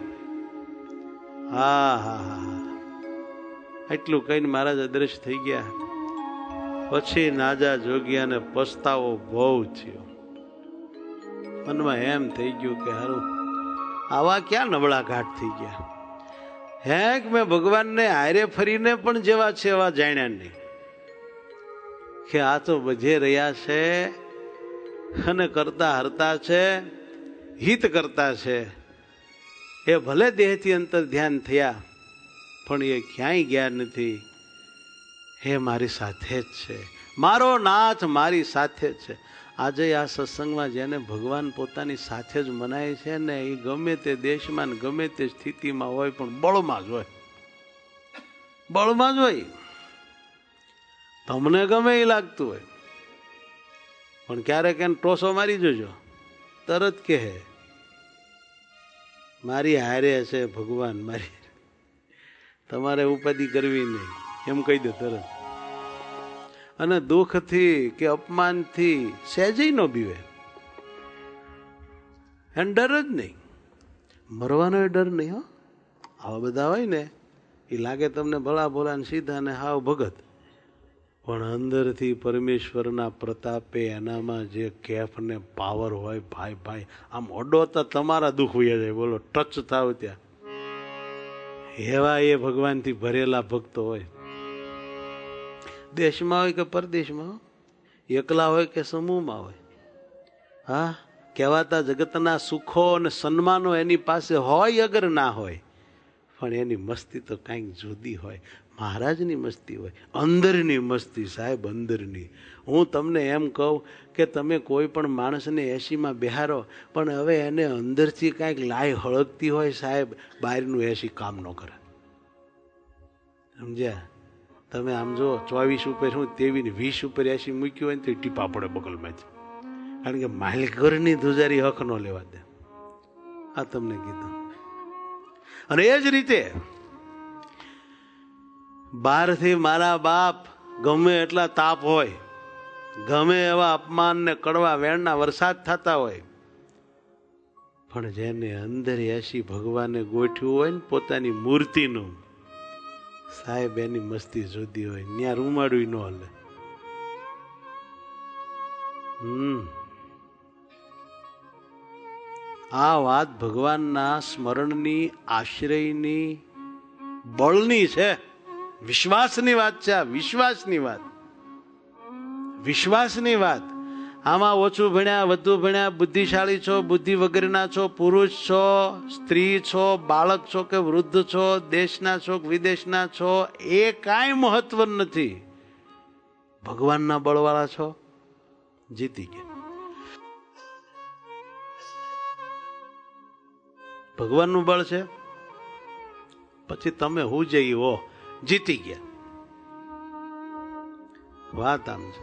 હા હા હા. એટલું કહીને મહારાજ અદ્રશ્ય થઈ ગયા. પછી નાજા જોગ્યાને પસ્તાવો બહુ થયો. મનમાં એમ થઈ ગયું કે હારું, આવા ક્યાં નબળા ઘાટ થઈ ગયા. હે કે મેં ભગવાનને હારે ફરીને પણ જેવા છે એવા જાણ્યા નહીં, કે આ તો બધે રહ્યા છે અને કરતા હરતા છે, હિત કરતા છે. એ ભલે દેહથી અંતર ધ્યાન થયા પણ એ ક્યાંય ગયા નથી. હે મારી સાથે જ છે, મારો નાથ મારી સાથે જ છે. આજે આ સત્સંગમાં જેને ભગવાન પોતાની સાથે જ મનાય છે ને, એ ગમે તે દેશમાં ગમે તે સ્થિતિમાં હોય પણ બળમાં જ હોય, બળમાં જ હોય. તમને ગમે એ લાગતું હોય પણ ક્યારેક એને ટોસો મારી જોજો, તરત કહે મારી હારે છે ભગવાન, મારી. તમારે ઉપાધિ કરવી નહીં, એમ કહી દે તરત. અને દુઃખથી કે અપમાનથી સહેજે ન બીવે. એને ડર જ નહીં, મરવાનો ડર નહીં. હો, આવા બધા હોય ને એ લાગે તમને ભલા ભોલા ને સીધા ને હાવ ભગત, પણ અંદરથી પરમેશ્વરના પ્રતાપે એનામાં જે કેફ ને પાવર હોય, ભાઈ ભાઈ આમ અડોતા તમારા દુઃખ વયા જાય. બોલો, ટચ થાવ ત્યાં એવા એ ભગવાનથી ભરેલા ભક્તો હોય. દેશમાં હોય કે પરદેશમાં, એકલા હોય કે સમૂહમાં હોય. હા, કહેવાતા જગતના સુખો અને સન્માનો એની પાસે હોય અગર ના હોય, પણ એની મસ્તી તો કાંઈક જુદી હોય. મહારાજની મસ્તી હોય, અંદરની મસ્તી સાહેબ, અંદરની. હું તમને એમ કહું કે તમે કોઈ પણ માણસને એસીમાં બેહારો, પણ હવે એને અંદરથી કાંઈક લાય હળગતી હોય સાહેબ, બહારનું એસી કામ ન કરે. સમજ્યા? તમે આમ જો ચોવીસ ઉપર હું તેવી ને વીસ ઉપર એસી મૂક્યું હોય ને તો ટીપા પડે બગલમાંથી, કારણ કે માલિકરની ધુજારી હક ન લેવા દે. આ તમને કીધું. અને એ જ રીતે બહારથી મારા બાપ ગમે એટલા તાપ હોય, ગમે એવા અપમાન ને કડવા વેણના વરસાદ થતા હોય, પણ જેને અંદર એસી ભગવાને ગોઠવ્યું હોય ને પોતાની મૂર્તિનું, સાહેબ એની મસ્તી જુદી હોય. ત્યાં રૂમાડું ન હલે. હમ આ વાત ભગવાનના સ્મરણની, આશ્રયની, બળની છે. વિશ્વાસની વાત છે. આ વિશ્વાસની વાત, વિશ્વાસની વાત. આમાં ઓછું ભણ્યા, વધુ ભણ્યા, બુદ્ધિશાળી છો, બુદ્ધિ વગરના છો, પુરુષ છો, સ્ત્રી છો, બાળક છો કે વૃદ્ધ છો, દેશના છો કે વિદેશના છો, એ કાંઈ મહત્વ નથી. ભગવાનના બળવાળા છો, જીતી ગયા. ભગવાનનું બળ છે. પછી તમે હું જઈ હો જીતી ગયા. વાત આમ છે,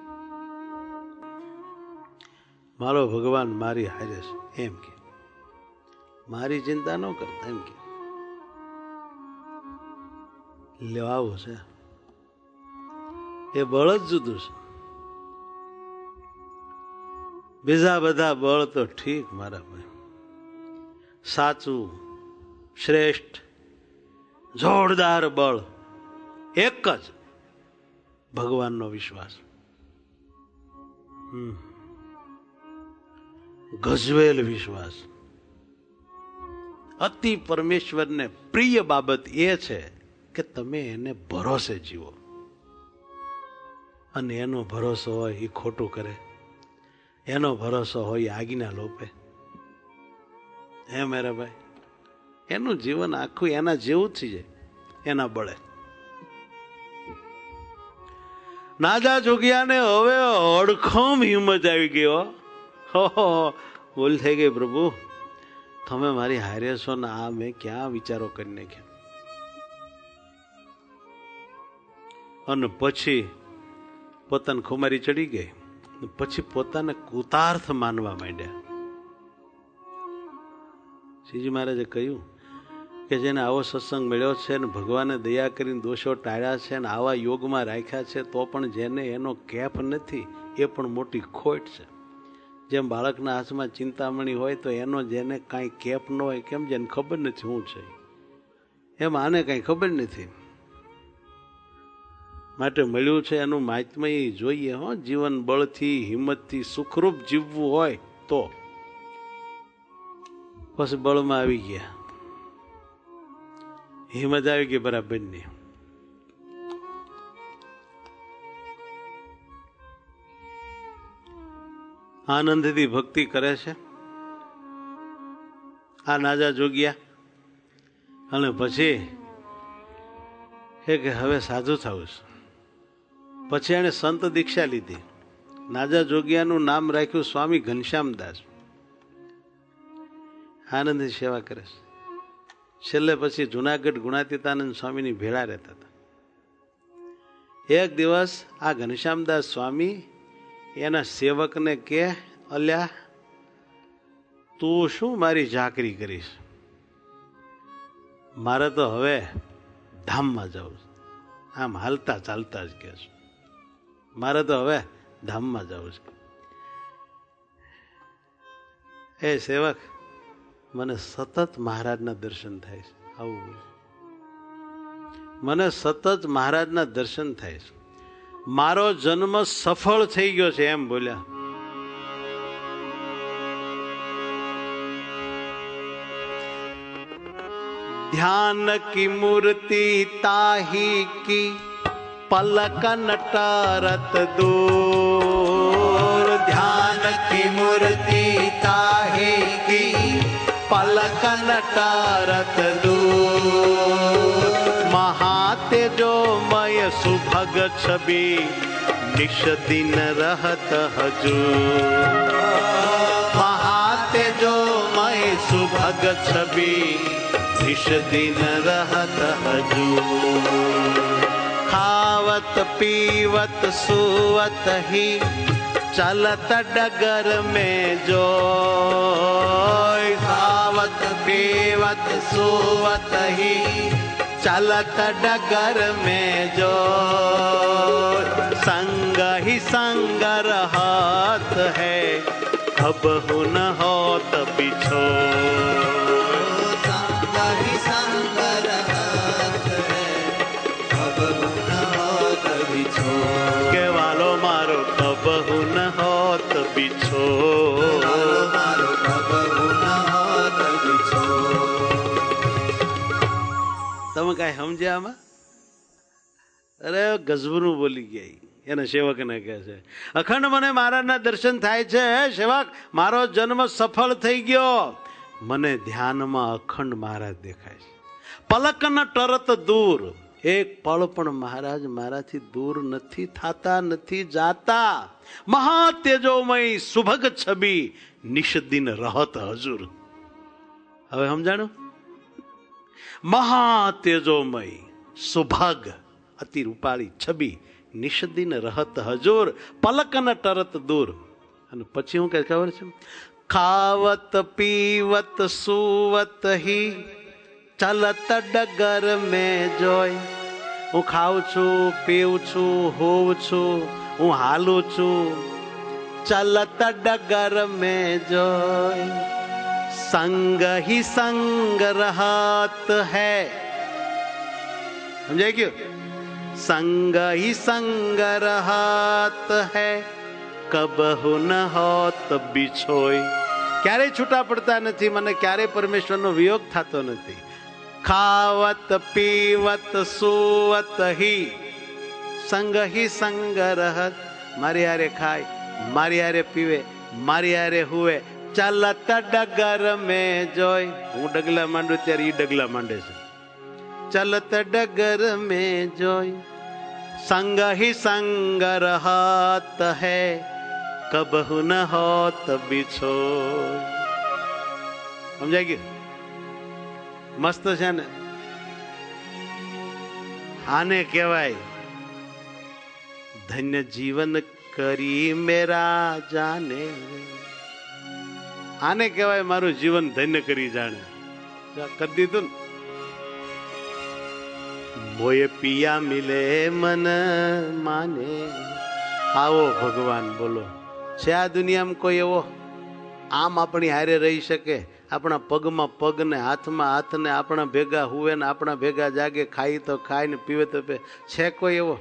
મારો ભગવાન મારી હારે છે એમ કે, મારી ચિંતા ન કરતા એમ કે. લેવાવું છે એ બળ જ જુદું છે. બીજા બધા બળ તો ઠીક મારા ભાઈ, સાચું શ્રેષ્ઠ જોરદાર બળ એક જ ભગવાનનો વિશ્વાસ. હમ ગજવેલ વિશ્વાસ. અતિ પરમેશ્વરને પ્રિય બાબત એ છે કે તમે એને ભરોસે જીવો, અને એનો ભરોસો હોય એ ખોટું કરે, એનો ભરોસો હોય આજ્ઞા લોપે. હે મેરા ભાઈ, એનું જીવન આખું એના જેવું થઈ જાય એના બળે. નાજા જોગિયાને હવે અડખમ હિંમત આવી ગયો. હો ભૂલ થઈ ગઈ પ્રભુ, તમે મારી હારે છો ને આ મેં ક્યાં વિચારો કરી નાખ્યા. અને પછી પોતાને ખુમારી ચડી ગઈ, પછી પોતાને કૃતાર્થ માનવા માંડ્યા. શ્રીજી મહારાજે કહ્યું કે જેને આવો સત્સંગ મળ્યો છે ને ભગવાને દયા કરીને દોષો ટાળ્યા છે ને આવા યોગમાં રાખ્યા છે, તો પણ જેને એનો કેફ નથી એ પણ મોટી ખોટ છે. જેમ બાળકના હાથમાં ચિંતામણી હોય તો એનો જેને કાંઈ કેપ ન હોય, કેમ જેને ખબર નથી શું છે, એમ આને કાંઈ ખબર નથી. માટે મળ્યું છે એનું મહાત્મ્ય જોઈએ. હો, જીવન બળથી હિંમતથી સુખરૂપ જીવવું હોય તો. પછી બળમાં આવી ગયા, હિંમત આવી ગઈ બરાબરની. આનંદથી ભક્તિ કરે છે આ નાજા જોગ્યા. અને પછી કે હવે સાધુ થવું છે. પછી એને સંત દીક્ષા લીધી. નાજા જોગિયાનું નામ રાખ્યું સ્વામી ઘનશ્યામદાસ. આનંદની સેવા કરે છે. છેલ્લે પછી જુનાગઢ ગુણાતીતાનંદ સ્વામીની ભેળા રહેતા હતા. એક દિવસ આ ઘનશ્યામદાસ સ્વામી એના સેવકને કે, અલ્યા તું શું મારી ચાકરી કરીશ, મારે તો હવે ધામમાં જવું છે. આમ હાલતા ચાલતા જ કે છે, મારે તો હવે ધામમાં જવું છે. એ સેવક, મને સતત મહારાજના દર્શન થાય છે. આવું મને સતત મહારાજના દર્શન થાય છે, મારો જન્મ સફળ થઈ ગયો છે એમ બોલ્યા. ધ્યાન કી મૂર્તિ તાહી કી પલકન ટરત દૂર. ધ્યાન કી મૂર્તિ તાહી કી પલકન ટરત દૂર. મહાતેજોમય સુભગ છબી નિશ દિન રહત હજૂર. મહાતેજોમય સુભગ છબી નિશ દિન રહત હજૂર. ખાવત પીવત સુવત હી ચલત ડगर में जो. खावत पीवत सुवत ही चलत डगर में जो. संग ही संग रहत है अब हुन होत बिछो. संग ही संग रहत है अब हुन होत बिछो. के वालो मारो कब हुन होत बिछो. मारो कब हुन होत बिछो. તમે કઈ સમજ્યા આમાં? અરે ગજબનું બોલી ગયા. એના સેવકને કહે છે, અખંડ મને મહારાજના દર્શન થાય છે સેવક, મારો જન્મ સફળ થઈ ગયો. મને ધ્યાનમાં અખંડ મહારાજ દેખાય છે. પલકના તરત દૂર, એક પળ પણ મહારાજ મારાથી દૂર નથી થતા, નથી જાતા. મહાતેજોમય સુભગ છબી નિષદિન રહત હજુર. હવે સમજાણું? મહા તેજોમય સુભાગ અતિ રૂપાળી છબી નિષદિન રહત હજોર પલકન ટરત દૂર. અને પછી હું કઈ ખબર છે? ખાવત પીવત સુવત હી ચલત ડગર મેં જોય. હું ખાઉં છું, પીવું છું, હોઉં છું, હું હાલું છું, ચલત ડગર મેં જોય. સંગ હી સંગ રહત હૈ. સમજાય ગયું? સંગ હી સંગ રહત હૈ કબહુ ન હોત બિછોય. ક્યારેય છૂટા પડતા નથી, મને ક્યારેય પરમેશ્વરનો વિયોગ થતો નથી. ખાવત પીવત સુવત હી સંગ હી સંગ રહત. મારી હારે ખાય, મારી હારે પીવે, મારી હારે હુવે, ચાલત ડગર મેં જોય. હું ડગલા માંડું ત્યારે ઈ ડગલા માંડે છે. ચલત ડગર મેં જોય. સંગ હી સંગ રહત હૈ કબહુ ન હોત બિછોય. સમજાય ગયું? મસ્ત છે ને? આને કહેવાય ધન્ય જીવન કરી મેરા જાને. આને કહેવાય મારું જીવન ધન્ય કરી જાણે. કરી દીધું ને. મોય પિયા મિલે મન માને. આવો ભગવાન બોલો. છે આ દુનિયામાં કોઈ એવો આમ આપણી હારે રહી શકે? આપણા પગમાં પગ ને હાથમાં હાથ ને આપણા ભેગા હુવે ને આપણા ભેગા જાગે, ખાઈ તો ખાય ને પીવે તો પીવે. છે કોઈ એવો?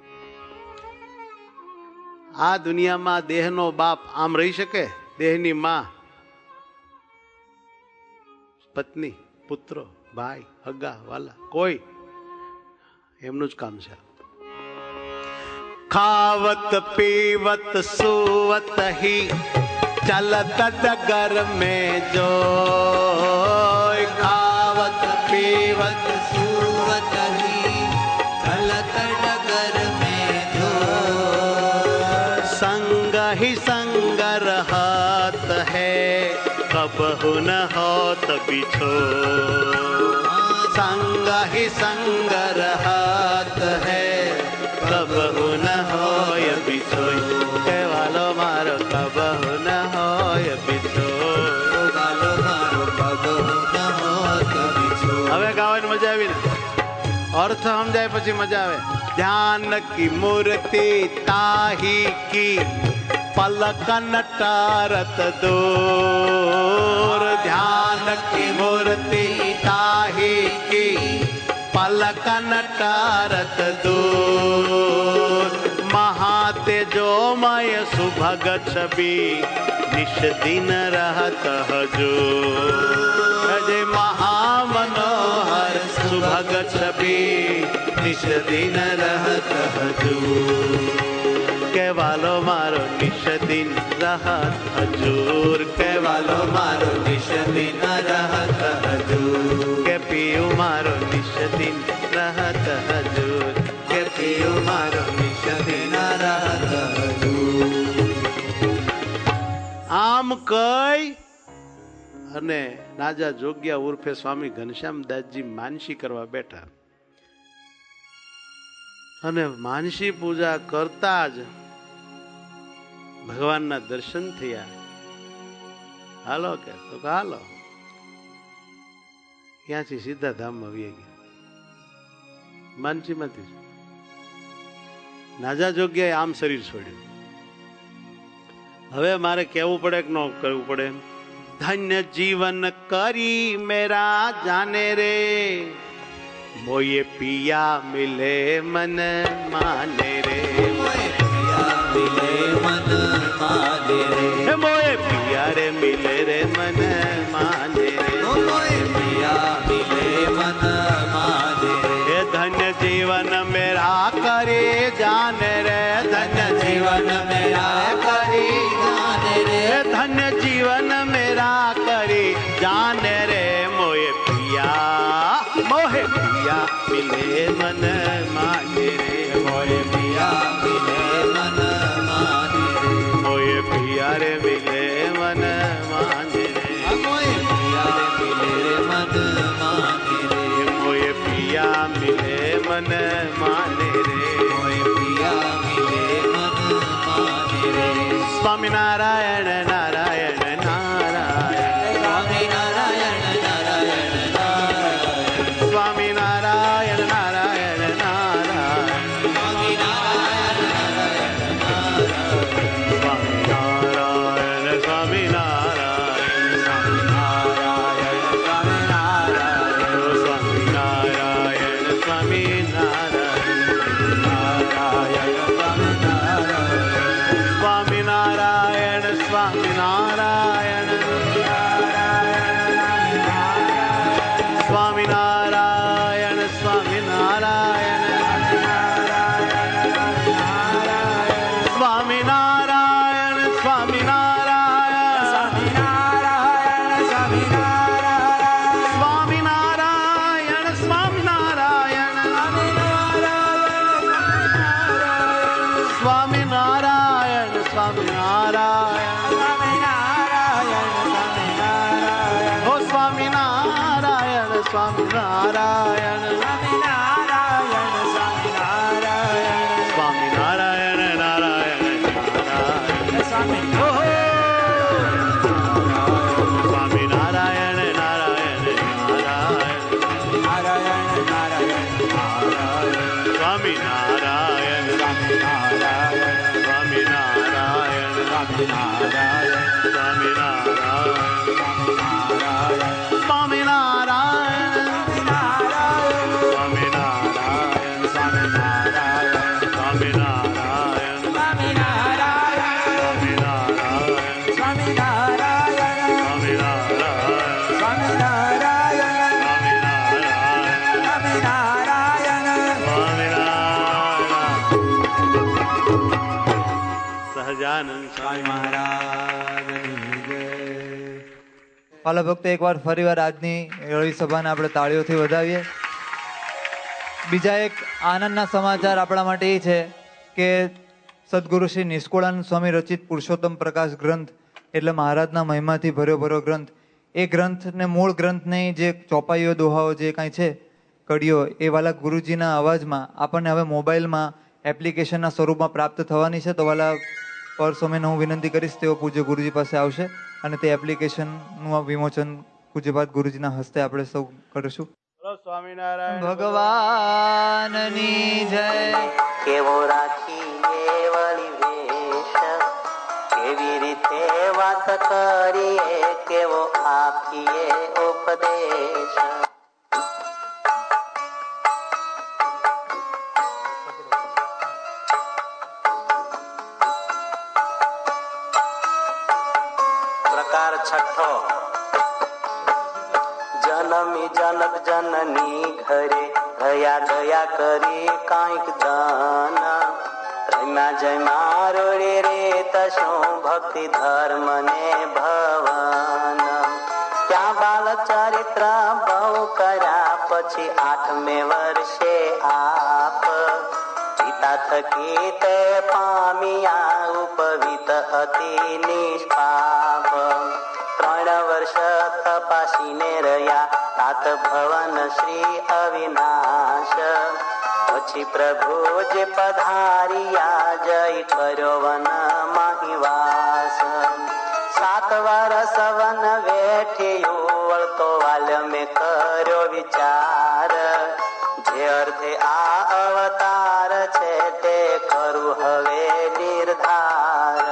આ દુનિયામાં દેહનો બાપ આમ રહી શકે? દેહની માં, પત્ની, પુત્રો, ભાઈ, હગા વાલા કોઈ? એમનું જ કામ છે. ખાવત પીવત સુવત હી ચલત ડગર મેં જોય. ખાવત પીવત સુવત હી ચલત ડગર મેં જોય. સંગ હી સંગ રહત હૈ કબહુ ન હોત બિછોય. संग ही संग रहत है कबहु न होय बिछोय. कहेवालो मारो कबहु न होय बिछोय. વાલો મારો કબહુ ન હોત બિછોય. હવે ગાવાની મજા આવી ને? અર્થ સમજાય પછી મજા આવે. ધ્યાન કી મૂર્તિ તાહી કી પલકન ટારત દૂર. ધ્યાન કી મૂર્તિ તાહી કી પલકન ટારત દૂર. મહાતેજોમય સુભગ છબી નિષદિન રહત હજૂર. જય મહામનોહર સુભગ છબી નિષદિન રહત હજૂર. કહેવાલો મારો નિષદિન રહત હજૂર. કહેવાલો મારો નિષદિન રહત હજૂર. કે પિયું મારો નિષદિન રહત હજૂર. કે પિયું મારો નિષદિન રહત હજૂર. આમ કઈ અને નાજા જોગ્યા ઉર્ફે સ્વામી ઘનશ્યામદાસજી માનસી કરવા બેઠા. અને માનસી પૂજા કરતા જ ભગવાનના દર્શન થયા. હાલો કે તો હાલો. ત્યાંથી સીધા ધામમાં આવી ગયા. માનસી માંથી નાજા જોગ્યાએ આમ શરીર છોડ્યું. હવે મારે કહેવું પડે કે ન કરવું પડે? ધન્ય જીવન કરી મેરા જાને રે મોયે પિયા મિલે મન માને રે. મોય પિયા મિલે મન માને રે. મોયે પિયા રે મિલે રે મન માને રે. મોય પિયા મિલે મન માને રે. હે ધન્ય જીવન મેરા કરી જાને રે. ધન્ય જીવન મેરા કરી જાને રે. ધન્ય જીવન મેરા કરી જાને રે. મોયે પિયા મોહે પિયા મિલે મન માને રે. મોય પિયા મિલે મન માને રે. મોયે પિયા રે મિલે મન માને રે. સ્વામિનારાયણ નારાયણ નારાયણ સ્વામિનારાયણ નારાયણ નારાયણ સ્વામિનારાયણ નારાયણ નારાયણ સ્વામિનારાયણ નારાયણ સ્વામિનારાયણ સ્વામિનારાયણ સ્વામિનારાયણ સ્વામિનારાયણ સ્વામિનારાયણ સ્વામિનારાયણ સ્વામિનારાયણ સ્વામિનારાયણ સ્વામિનારાયણ સ્વામિનારાયણ સ્વામિનારાયણ સ્વામિનારાયણ સ્વામિનારાયણ હો સ્વામિનારાયણ સ્વામિનારાયણ સ્વામિનારાયણ નારાયણ નારાયણ હો સ્વામિનારાયણ નારાયણ નારાયણ સ્વામિનારાયણ સ્વામિનારાયણ સ્વામિનારાયણ વાલા ભક્તો, એકવાર ફરીવાર આજની રવિ સભાને આપણે તાળીઓથી વધાવીએ. બીજા એક આનંદના સમાચાર આપણા માટે એ છે કે સદગુરુ શ્રી નિષ્કુળાનંદ સ્વામી રચિત પુરુષોત્તમ પ્રકાશ ગ્રંથ એટલે મહારાજના મહિમાથી ભર્યો ભર્યો ગ્રંથ, એ ગ્રંથને મૂળ ગ્રંથની જે ચોપાઈઓ દોહાઓ જે કાંઈ છે કડીઓ, એ વાલા ગુરુજીના અવાજમાં આપણને હવે મોબાઈલમાં એપ્લિકેશનના સ્વરૂપમાં પ્રાપ્ત થવાની છે. તો વાલા પર સ્વામીને હું વિનંતી કરીશ, તેઓ પૂજ્ય ગુરુજી પાસે આવશે અને તે એપ્લિકેશનનું વિમોચન પૂજ્યપાદ ગુરુજીના હસ્તે આપણે સૌ કરીશું. સ્વામિનારાયણ ભગવાનની જય. કેવો રાખીએ વળી વેશ, કેવી રીતે વાત કરીએ, કેવો આપીએ ઉપદેશ. પ્રકાર છઠ્ઠો. જનમી જનક જનની ઘરે ગયા ગયા કરી કાંઈક દાન, રમ્યા જમ્યા રોડે રે તશું ભક્તિ ધર્મ ને ભવન. ત્યાં બાલ ચરિત્ર બહુ કર્યા પછી આઠમે વર્ષે આપ પિતા થકી તે પામ્યા ઉપવિત અતિ નિષ્પાપ. ત્રણ વર્ષ તપાસીને રહ્યા તાત ભવન શ્રી અવિનાશ. પછી પ્રભુ જે પધારિયા જય કર્યો વન માહિવાસ. સાત વર્ષ વન વેઠ્યું વળતો વાલ્ય મેં કર્યો વિચાર, જે અર્થે આ અવતાર છે તે કરું હવે નિર્ધાર.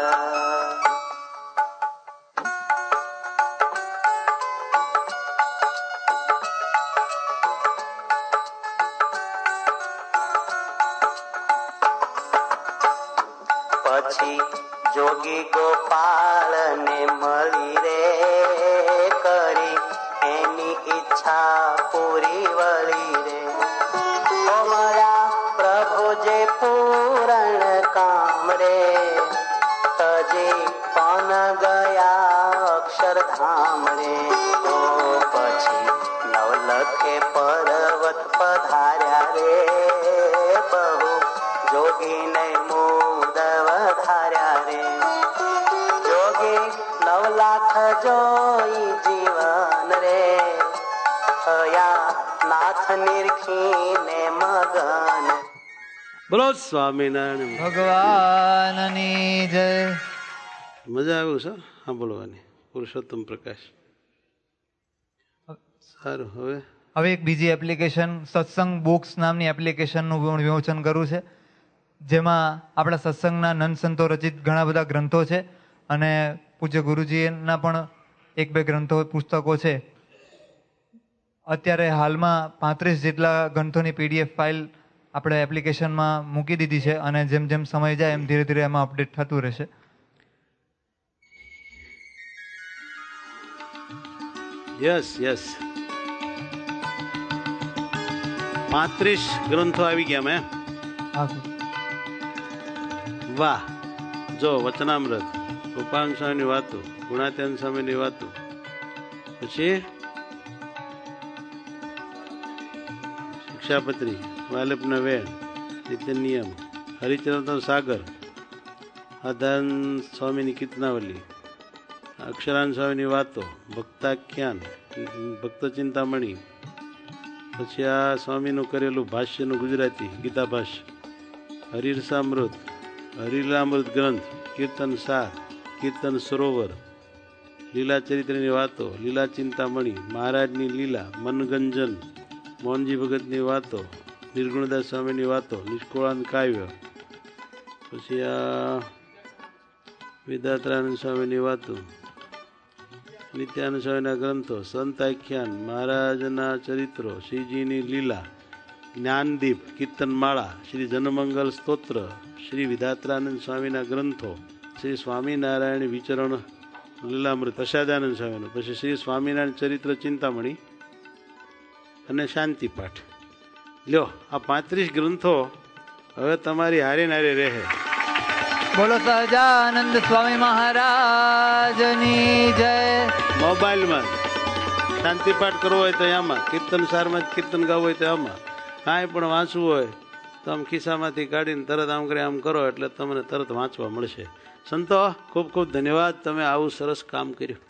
પછી જોગી ગોપાલ ને મળી રે કરી એની ઈચ્છા પૂરી વળી રે. અમારા પ્રભુ જે પૂરણ કામ રે તજી પણ ગયા અક્ષરધામ રે. તો પછી નવલખે પર્વત પધાર્યા રે, બહુ જોગીને મૂદ વધાર્યા રે. જોગી નવ લાખ જોઈ જીવન રે, થયા નાથ નિરખીને મગન. બોલો સ્વામિનારાયણ ભગવાનની જય. મજા આવ્યું છે સાંભળવાની. પુરુષોત્તમ પ્રકાશ સારું. હવે હવે એક બીજી એપ્લિકેશન સત્સંગ બુક્સ નામની એપ્લિકેશનનું પણ વિમોચન કરવું છે, જેમાં આપણા સત્સંગના નંદ સંતો રચિત ઘણા બધા ગ્રંથો છે અને પૂજ્ય ગુરુજીના પણ એક બે ગ્રંથો પુસ્તકો છે. અત્યારે હાલમાં પાંત્રીસ જેટલા ગ્રંથોની પીડીએફ ફાઇલ આપણે એપ્લિકેશનમાં મૂકી દીધી છે અને જેમ જેમ સમય જાય એમ ધીરે ધીરે એમાં અપડેટ થતું રહેશે. યસ યસ પાંત્રીસ ગ્રંથો આવી ગયા મેં. વાહ. જો વચનામૃત, રૂપાંગ સ્વામીની વાતો, ગુણાત્યાન સ્વામીની વાતો, પછી શિક્ષાપત્રી, વાલેપના વેણ, નિત્ય નિયમ, હરિચરણનો સાગર, આધાન સ્વામીની કીર્તનાવલી, અક્ષરાન સ્વામીની વાતો, ભક્તાખ્યાન, ભક્ત ચિંતામણી, પછી આ સ્વામીનું કરેલું ભાષ્યનું ગુજરાતી ગીતા ભાષ્ય, હરિરસામૃત, હરિલામૃત ગ્રંથ, કીર્તન સાર, કીર્તન સરોવર, લીલા ચરિત્રની વાતો, લીલા ચિંતામણી, મહારાજની લીલા, મનગંજન, મોહનજી ભગતની વાતો, નિર્ગુણદાસ સ્વામીની વાતો, નિષ્કોળાન કાવ્ય, પછી આ વિદાત્રાનંદ સ્વામીની વાતો, નિત્યાનંદ સ્વામીના ગ્રંથો, સંત આખ્યાન, મહારાજના ચરિત્રો, શ્રીજીની લીલા, જ્ઞાનદીપ, કીર્તનમાળા, શ્રી જનમંગલ સ્તોત્ર, શ્રી વિધાત્રાનંદ સ્વામીના ગ્રંથો, શ્રી સ્વામિનારાયણ વિચરણ લીલામૃત, પ્રસાદાનંદ સ્વામીનું, પછી શ્રી સ્વામિનારાયણ ચરિત્ર ચિંતામણી અને શાંતિપાઠ. લ્યો, આ પાંત્રીસ ગ્રંથો હવે તમારી હારે નારે રહે. બોલો સહજાનંદ સ્વામી મહારાજની જય. મોબાઈલમાં શાંતિપાઠ કરવો હોય તો આમાં, કીર્તન સારમાં કીર્તન ગાવું હોય તો આમાં, કાંઈ પણ વાંચવું હોય તો આમ ખિસ્સામાંથી કાઢીને તરત આમ કરી આમ કરો એટલે તમને તરત વાંચવા મળશે. સંતો ખૂબ ખૂબ ધન્યવાદ, તમે આવું સરસ કામ કર્યું.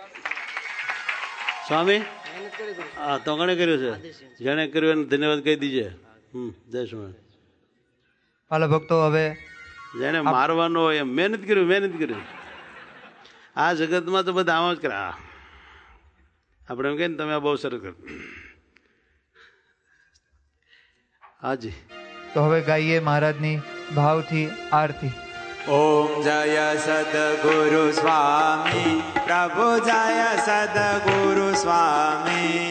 સ્વામી હા તો ઘણે કર્યું છે, જેણે કર્યું એને ધન્યવાદ કહી દીજે. હમ જય સ્વામી. હાલો ભક્તો, હવે જેને મારવાનો હોય એમ મહેનત કર્યું મહેનત કર્યું. આ જગતમાં તો બધા આમ જ કરે. આપણે એમ કહીએ ને તમે આ બહુ સરસ કર. હાજી. તો હવે ગાઈએ મહારાજની ભાવથી આરતી. ઓમ જય સદગુરુ સ્વામી, પ્રભુ જય સદગુરુ સ્વામી,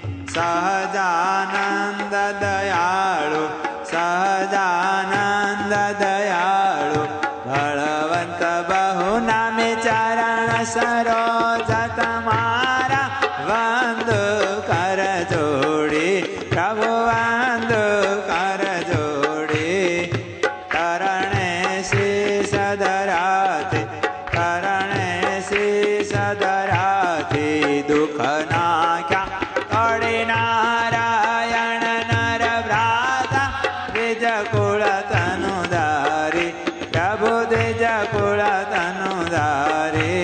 સહજાનંદ દયાળુ, સહજાનંદ દયાળુ, ભળવંત બહુ નામે ચરણ સરોજ તમારા, વંદુ કર જોડી પ્રભુ, વંદુ કર જોડી, કરણે શ્રી સદરાતે, કરણે શ્રી સદરાતે, દુઃખ નાખ્યા કડી નારાયણ નર ભ્રાતા, દ્વિજ કુળ તનુધારી પ્રભુ, દ્વિજ કુળ તનુધારી,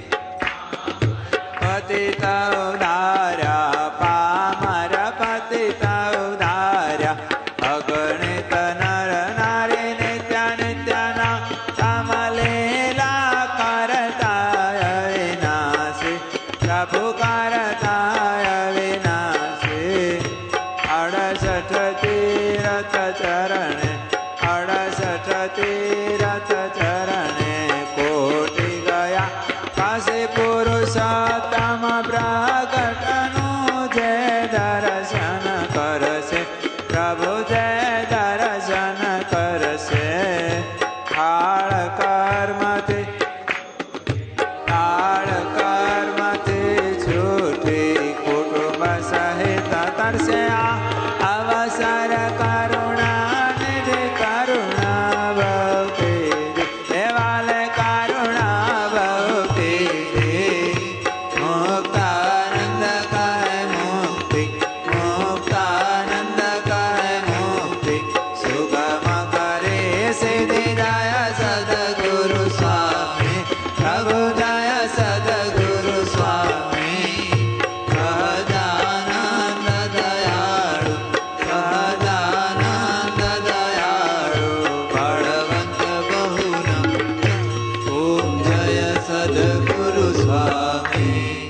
પતિત ઉદાર્યા પામર, પતિત ઉદાર્યા અગણિત નર નારી, નિત્ય નિત્યના સમલીલા કરતા વિનાશી, પ્રભુ કરતા વિનાશી, અડસઠ તીરથ ચરણે, અડસઠ તીરથ ચરણે, કોટી ગયા કાશી પુરુષોત્તમ પ્રગટનું, જે દર્શન કરશે પ્રભુ, જે દર્શન કરશે. કાળ કર્મથી, કાળ કર્મથી છૂટી, કુટુંબ સહિત તરસે આ અવસર, કરુણા નિધિ, કરુણા ભક્તિ દેવાલે, કરુણા ભક્તિ સદગુરુ સ્વામી